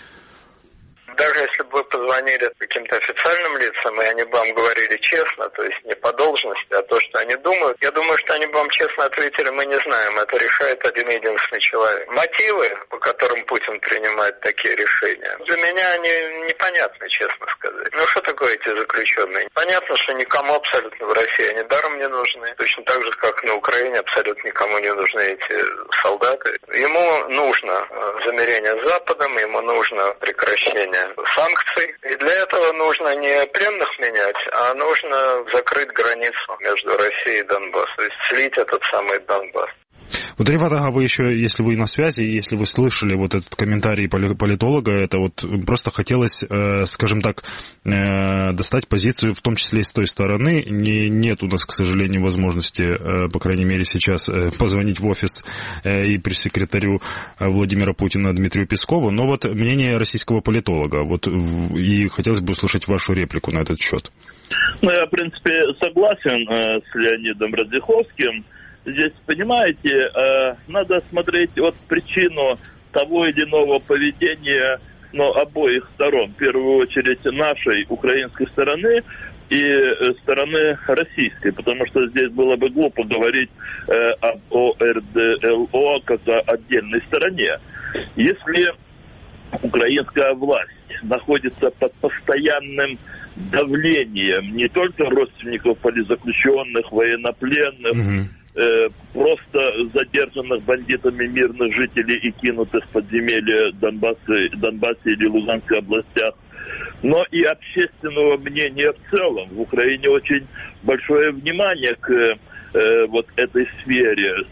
Даже если бы вы позвонили каким-то официальным лицам, и они бы вам говорили честно, то есть не по должности, а то, что они думают, я думаю, что они бы вам честно ответили: мы не знаем, это решает один-единственный человек. Мотивы, по которым Путин принимает такие решения, для меня они непонятны, честно сказать. Ну, что такое эти заключенные? Понятно, что никому абсолютно в России они даром не нужны. Точно так же, как на Украине абсолютно никому не нужны эти солдаты. Ему нужно замирение с Западом, ему нужно прекращение санкций. И для этого нужно не пленных менять, а нужно закрыть границу между Россией и Донбассом. То есть слить этот самый Донбасс. Вот, Рифат ага, вы еще, если вы на связи, если вы слышали вот этот комментарий политолога, это вот просто хотелось, скажем так, достать позицию, в том числе и с той стороны. Нет у нас, к сожалению, возможности, по крайней мере сейчас, позвонить в офис и пресс-секретарю Владимира Путина Дмитрию Пескову, но вот мнение российского политолога, вот, и хотелось бы услышать вашу реплику на этот счет. Ну, я, в принципе, согласен с Леонидом Радзиховским. Здесь, понимаете, надо смотреть вот причину того или иного поведения, обоих сторон. В первую очередь нашей, украинской стороны, и стороны российской, потому что здесь было бы глупо говорить об ОРДЛО как о отдельной стороне. Если украинская власть находится под постоянным давлением не только родственников политзаключенных, военнопленных, просто задержанных бандитами мирных жителей и кинутых в подземелья Донбасса или Луганской областях, но и общественного мнения в целом. В Украине очень большое внимание к вот этой сфере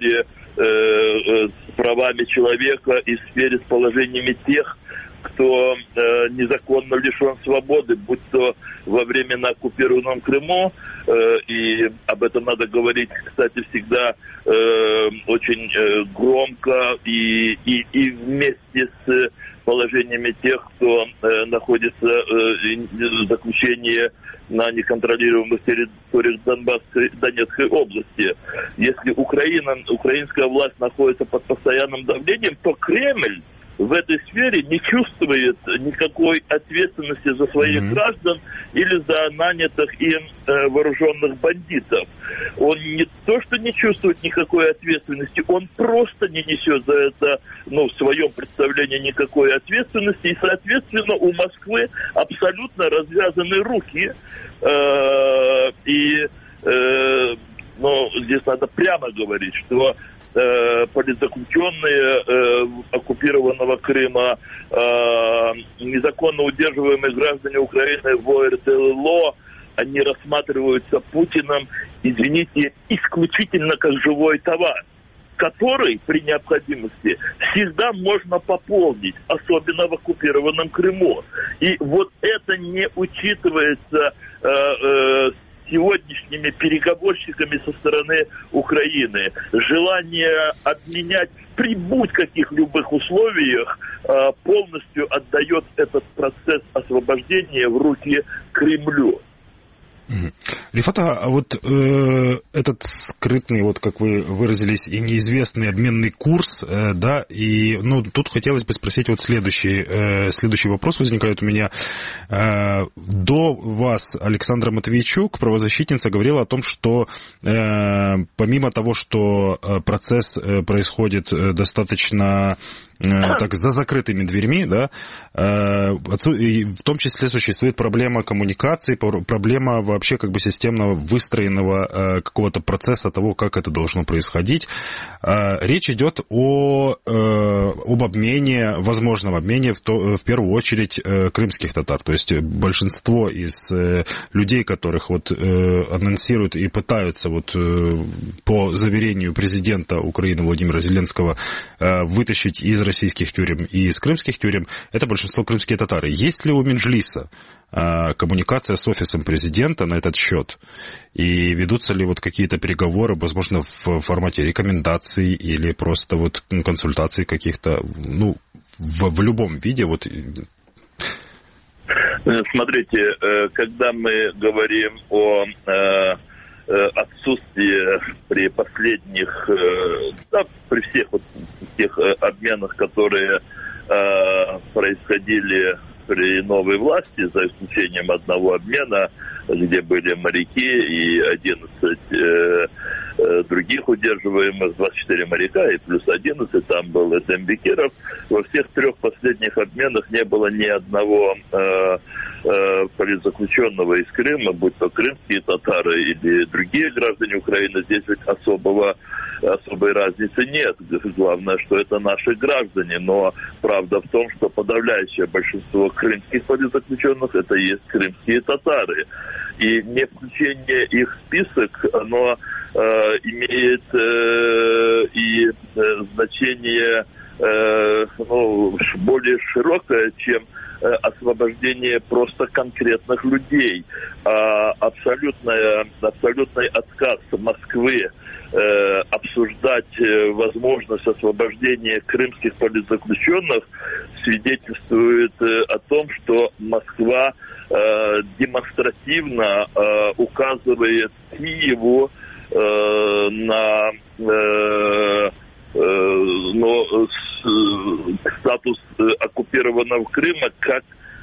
с правами человека и сфере с положениями тех, кто незаконно лишен свободы, будь то во время на оккупированном Крыму, и об этом надо говорить, кстати, всегда очень громко и вместе с положениями тех, кто находится в заключении на неконтролируемых территориях Донецкой области. Если украинская власть находится под постоянным давлением, то Кремль в этой сфере не чувствует никакой ответственности за своих граждан или за нанятых им вооруженных бандитов. Он не то, что не чувствует никакой ответственности, он просто не несет за это, в своем представлении никакой ответственности. И, соответственно, у Москвы абсолютно развязаны руки. Здесь надо прямо говорить, что политзаключенные оккупированного Крыма, незаконно удерживаемые граждане Украины в ОРДЛО, они рассматриваются Путиным, извините, исключительно как живой товар. который при необходимости всегда можно пополнить, особенно в оккупированном Крыму. И вот это не учитывается сегодняшними переговорщиками со стороны Украины. Желание обменять при будь-каких любых условиях полностью отдает этот процесс освобождения в руки Кремлю. Рифат, а вот этот скрытный, вот как вы выразились, и неизвестный обменный курс, да, и, ну, тут хотелось бы спросить вот следующий вопрос возникает у меня. До вас Александра Матвейчук, правозащитница, говорила о том, что помимо того, что процесс происходит достаточно так, за закрытыми дверьми, да, в том числе существует проблема коммуникации, проблема вообще как бы системного выстроенного какого-то процесса того, как это должно происходить. Речь идет об обмене, возможном обмене в первую очередь крымских татар. То есть большинство из людей, которых вот анонсируют и пытаются вот по заверению президента Украины Владимира Зеленского вытащить из российских тюрем и из крымских тюрем, это большинство крымские татары. Есть ли у Меджлиса коммуникация с офисом президента на этот счет? И ведутся ли вот какие-то переговоры, возможно, в формате рекомендаций или просто вот консультаций каких-то, ну, в любом виде? Вот. Смотрите, когда мы говорим о отсутствие при последних, да, при всех вот тех обменах, которые происходили при новой власти, за исключением одного обмена, где были моряки и 11 других удерживаемых, 24 моряка и плюс 11, там был Этем Бекиров. Во всех трех последних обменах не было ни одного политзаключенного из Крыма, будь то крымские татары или другие граждане Украины. Здесь ведь особой разницы нет. Главное, что это наши граждане. Но правда в том, что подавляющее большинство крымских политзаключенных это и есть крымские татары. И не включение их в список, оно имеет и значение более широкое, чем освобождение просто конкретных людей. Абсолютный отказ Москвы обсуждать возможность освобождения крымских политзаключенных свидетельствует о том, что Москва демонстративно указывает Киеву на статус оккупированного Крыма как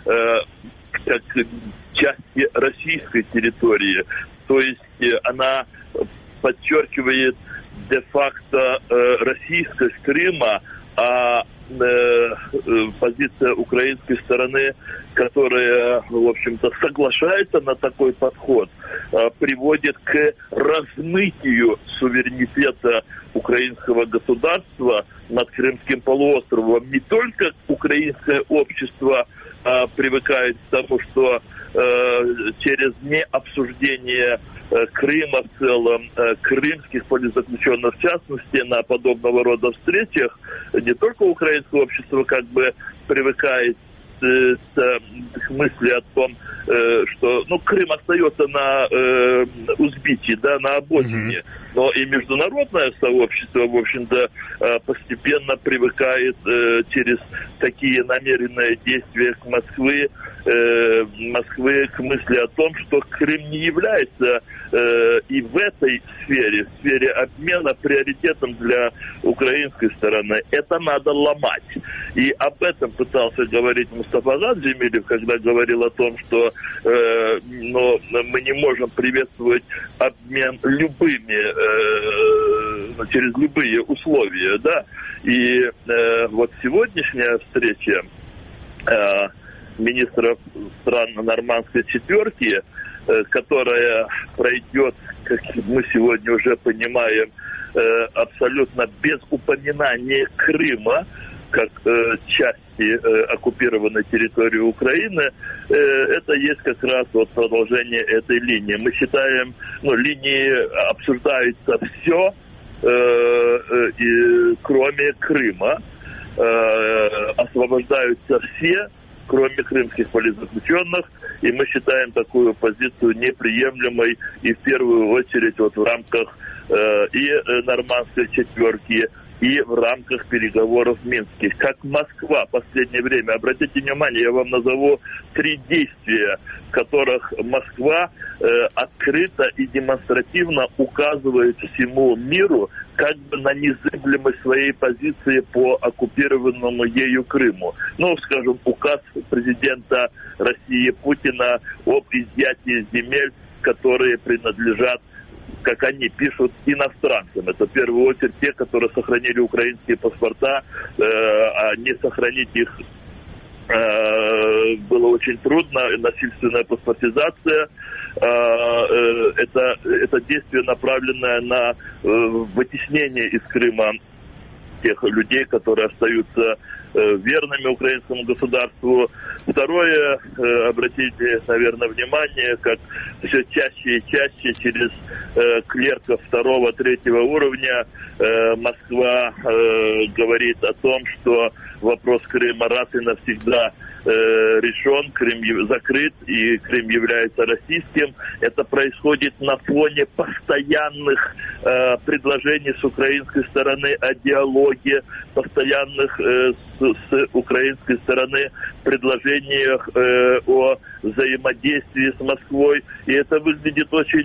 части российской территории. То есть она подчеркивает де-факто российскость Крыма, а позиция украинской стороны, которая, в общем-то, соглашается на такой подход, приводит к размытию суверенитета украинского государства над Крымским полуостровом. Не только украинское общество привыкает к тому, что через необсуждение Крыма в целом, крымских политзаключенных в частности, на подобного рода встречах, не только украинское общество как бы привыкает к мысли о том, что Крым остается на узбичье, да, на обочине, но и международное сообщество, в общем-то, постепенно привыкает через такие намеренные действия Москвы к мысли о том, что Крым не является и в этой сфере, в сфере обмена, приоритетом для украинской стороны. Это надо ломать. И об этом пытался говорить Мустафа Гаджимилев, когда говорил о том, что мы не можем приветствовать обмен через любые условия, да. И вот сегодняшняя встреча министров стран Нормандской четверки, которая пройдет, как мы сегодня уже понимаем, абсолютно без упоминания Крыма, как части оккупированной территории Украины, это есть как раз вот продолжение этой линии. Мы считаем, линии обсуждается все, кроме Крыма. Освобождаются все, кроме крымских политзаключенных, и мы считаем такую позицию неприемлемой и в первую очередь вот в рамках и Нормандской четверки, и в рамках переговоров минских. Как Москва в последнее время, обратите внимание, я вам назову 3 действия, в которых Москва открыто и демонстративно указывает всему миру как бы на незыблемость своей позиции по оккупированному ею Крыму. Ну, скажем, указ президента России Путина об изъятии земель, которые принадлежат, как они пишут, иностранцам. Это в первую очередь те, которые сохранили украинские паспорта, а не сохранить их было очень трудно. Насильственная паспортизация. Это действие, направленное на вытеснение из Крыма тех людей, которые остаются верными украинскому государству. Второе, обратите, наверное, внимание, как все чаще и чаще через клерков 2-3 уровня Москва говорит о том, что вопрос Крыма раз и навсегда решен, Крым закрыт и Крым является российским. Это происходит на фоне постоянных предложений с украинской стороны о диалоге, постоянных с украинской стороны предложениях о взаимодействии с Москвой. И это выглядит очень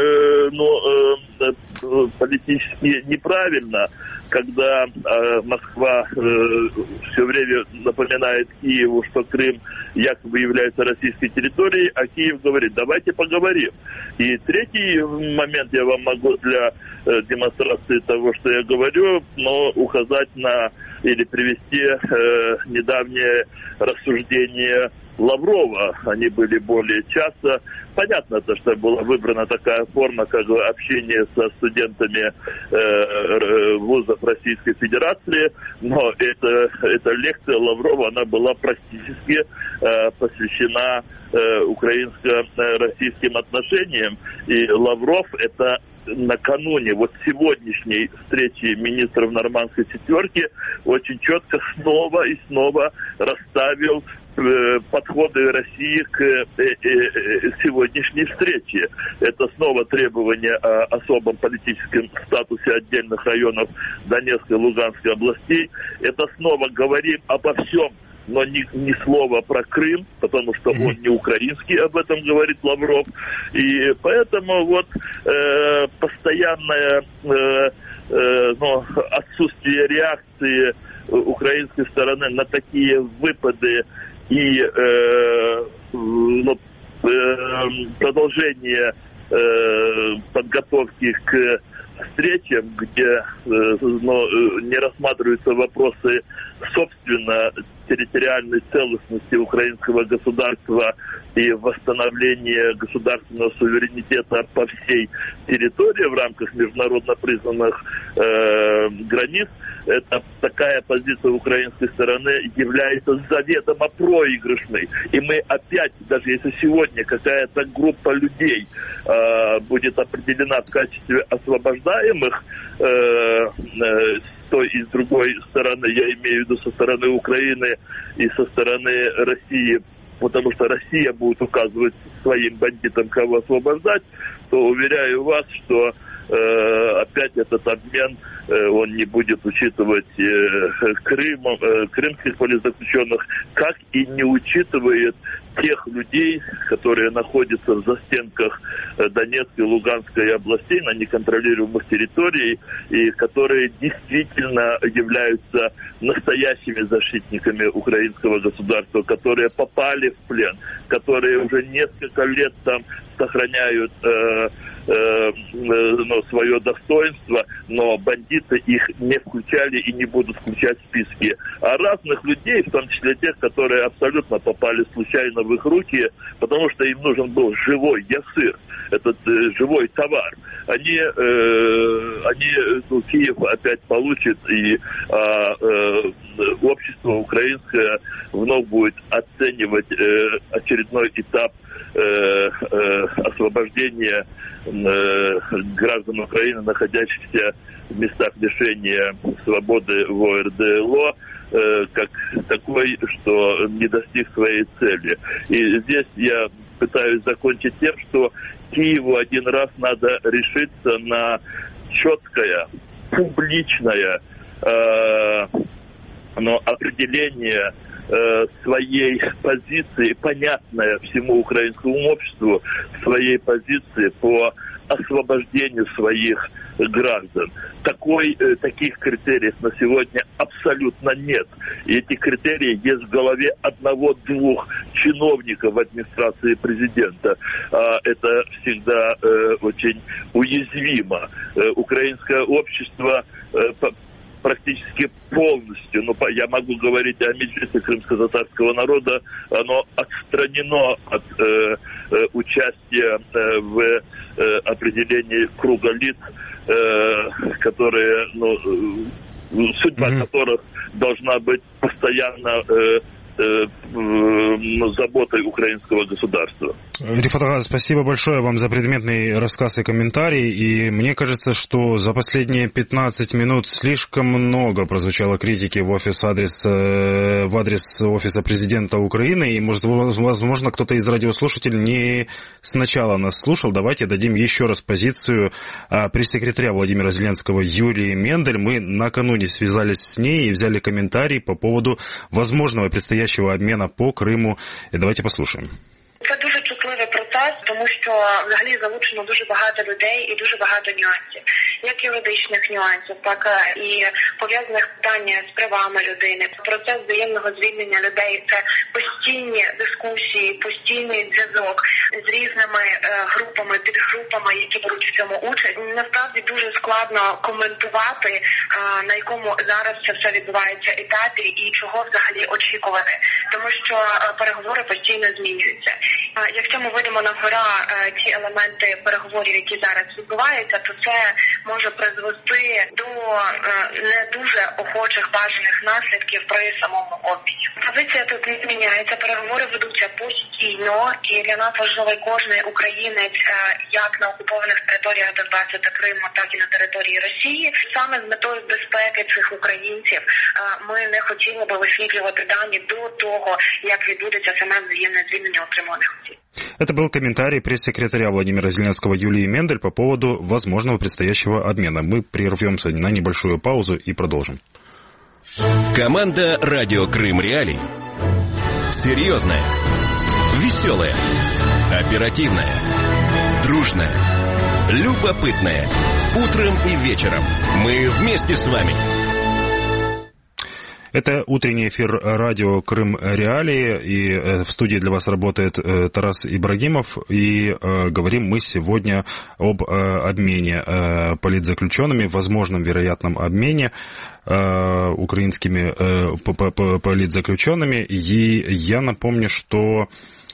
политически неправильно, когда Москва все время напоминает Киеву, что Крым якобы является российской территорией, а Киев говорит, давайте поговорим. И третий момент я вам могу для демонстрации того, что я говорю, но указать на или привести недавнее рассуждение Лаврова. Они были более часто. Понятно, что была выбрана такая форма, как общение со студентами вузов Российской Федерации, но эта лекция Лаврова, она была практически посвящена украинско-российским отношениям. И Лавров это накануне вот сегодняшней встречи министров Нормандской четверки очень четко снова и снова расставил подходы России к сегодняшней встрече. Это снова требование о особом политическом статусе отдельных районов Донецкой и Луганской областей. Это снова говорим обо всем, но ни слова про Крым, потому что он не украинский, об этом говорит Лавров. И поэтому вот постоянное отсутствие реакции украинской стороны на такие выпады и продолжение подготовки к встречам, где не рассматриваются вопросы собственно территориальной целостности украинского государства и восстановления государственного суверенитета по всей территории в рамках международно признанных границ. Это такая позиция украинской стороны является заведомо проигрышной. И мы опять, даже если сегодня какая-то группа людей будет определена в качестве освобождаемых с той и с другой стороны, я имею в виду со стороны Украины и со стороны России, потому что Россия будет указывать своим бандитам, кого освобождать, то уверяю вас, что опять этот обмен, он не будет учитывать крымских политзаключенных, как и не учитывает тех людей, которые находятся в застенках Донецкой и Луганской областей на неконтролируемых территориях и которые действительно являются настоящими защитниками украинского государства, которые попали в плен, которые уже несколько лет там сохраняют свое достоинство, но бандиты их не включали и не будут включать в списки. А разных людей, в том числе тех, которые абсолютно попали случайно в их руки, потому что им нужен был живой ясыр, этот живой товар. Киев опять получит, и общество украинское вновь будет оценивать очередной этап освобождения граждан Украины, находящихся в местах лишения свободы в ОРДЛО, как такой, что не достиг своей цели. И здесь я пытаюсь закончить тем, что Киеву один раз надо решиться на четкое, публичное определение своей позиции, понятное всему украинскому обществу, своей позиции по освобождению своих граждан. Таких критериев на сегодня абсолютно нет. И эти критерии есть в голове одного-двух чиновников в администрации президента. Это всегда очень уязвимо. Украинское общество практически полностью, я могу говорить о Меджлисе крымско-татарского народа, оно отстранено от участия в определении круга лиц, которые, судьба которых должна быть постоянно заботой украинского государства. Рифат Ага, спасибо большое вам за предметный рассказ и комментарий. И мне кажется, что за последние 15 минут слишком много прозвучало критики в адрес Офиса президента Украины. И, возможно, кто-то из радиослушателей не сначала нас слушал. Давайте дадим еще раз позицию пресс-секретаря Владимира Зеленского Юлии Мендель. Мы накануне связались с ней и взяли комментарий по поводу возможного предстоящего обмена по Криму. І давайте послухаємо. Це дуже чутливий процес, тому що взагалі залучено дуже багато людей і дуже багато нюансів. Як юридичних нюансів, так і пов'язаних питань з правами людини. Процес взаємного звільнення людей – це постійні дискусії, постійний зв'язок з різними групами, підгрупами, які беруть в цьому участь. Насправді дуже складно коментувати, на якому зараз це все відбувається етапі і чого взагалі очікувати. Тому що переговори постійно змінюються. Якщо ми вийдемо на гора ті елементи переговорів, які зараз відбуваються, то це може призвести до не дуже охочих бажаних наслідків при самому обміні. Позиція тут не зміняється, переговори ведуться постійно, і для нас важливий кожний українець як на окупованих територіях Донбасу та Криму, так і на території Росії. Саме з метою безпеки цих українців ми не хотіли би висвітлювати дані до того, як відбудеться саме воєнне звільнення отриманих осіб. Это был комментарий пресс-секретаря Владимира Зеленского Юлии Мендель по поводу возможного предстоящего обмена. Мы прервемся на небольшую паузу и продолжим. Команда «Радио Крым Реалии». Серьезная, веселая, оперативная, дружная, любопытная. Утром и вечером мы вместе с вами. Это утренний эфир радио Крым Реалии, и в студии для вас работает Тарас Ибрагимов, и говорим мы сегодня об обмене политзаключенными, возможном вероятном обмене украинскими политзаключенными, и я напомню, что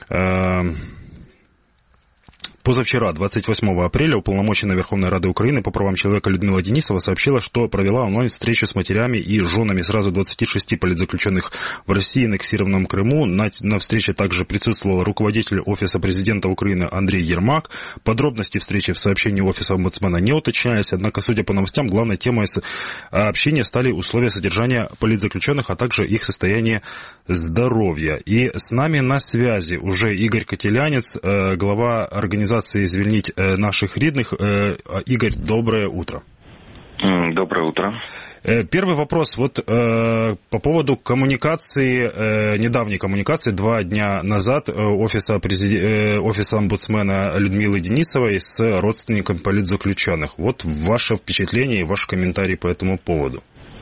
позавчера, 28 апреля, уполномоченная Верховной Рады Украины по правам человека Людмила Денисова сообщила, что провела онлайн-встречу с матерями и женами сразу 26 политзаключенных в России, аннексированном Крыму. На встрече также присутствовал руководитель Офиса президента Украины Андрей Ермак. Подробности встречи в сообщении Офиса омбудсмена не уточнялись, однако, судя по новостям, главной темой общения стали условия содержания политзаключенных, а также их состояние здоровья. И с нами на связи уже Игорь Котелянец, глава организации «Извинить наших рідних». Игорь, доброе утро. Доброе утро. Первый вопрос по поводу коммуникации, недавней коммуникации 2 дня назад офиса омбудсмена Людмилы Денисовой с родственниками политзаключенных. Вот ваше впечатление и ваш комментарий по этому поводу.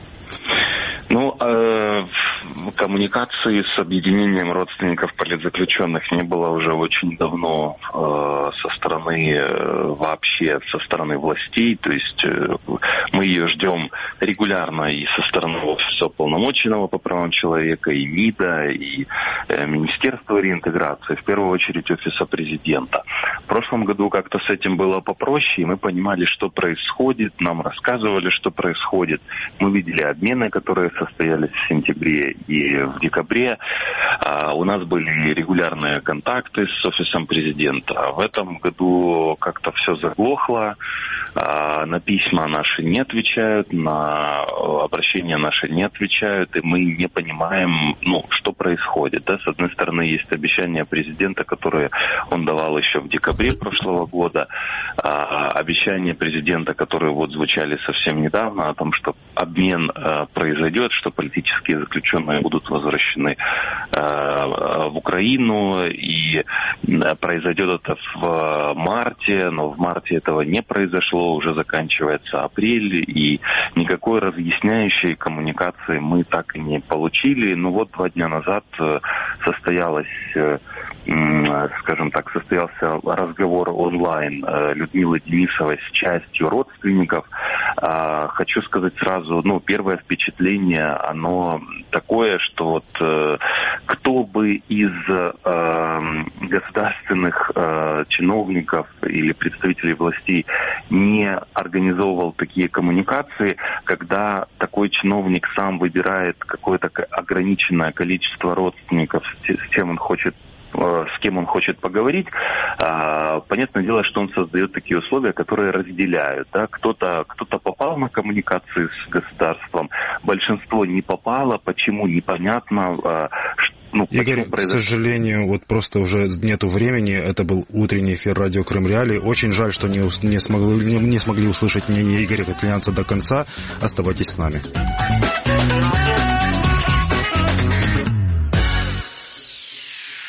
Коммуникации с объединением родственников политзаключенных не было уже очень давно со стороны властей. То есть мы ее ждем регулярно и со стороны Офиса уполномоченного по правам человека, и МИДа, и Министерства реинтеграции, в первую очередь Офиса президента. В прошлом году как-то с этим было попроще, и мы понимали, что происходит, нам рассказывали, что происходит. Мы видели обмены, которые состоялись в сентябре, и и в декабре у нас были регулярные контакты с офисом президента. В этом году как-то все заглохло, на письма наши не отвечают, на обращения наши не отвечают, и мы не понимаем, что происходит. Да? С одной стороны, есть обещания президента, которые он давал еще в декабре прошлого года, обещания президента, которые звучали совсем недавно, о том, что обмен произойдет, что политические заключенные будут возвращены в Украину, и произойдет это в марте, но в марте этого не произошло, уже заканчивается апрель, и никакой разъясняющей коммуникации мы так и не получили. 2 дня назад состоялся разговор онлайн Людмилы Денисовой с частью родственников. Хочу сказать сразу, первое впечатление, оно такое, что кто бы из государственных чиновников или представителей властей не организовывал такие коммуникации, когда такой чиновник сам выбирает какое-то ограниченное количество родственников, с кем он хочет поговорить, понятное дело, что он создает такие условия, которые разделяют. Да? Кто-то попал на коммуникации с государством, большинство не попало, почему непонятно. Игорь, к сожалению, просто уже нету времени. Это был утренний эфир радио Крым Реалии. Очень жаль, что не смогли услышать мнение Игоря Котлянца до конца. Оставайтесь с нами.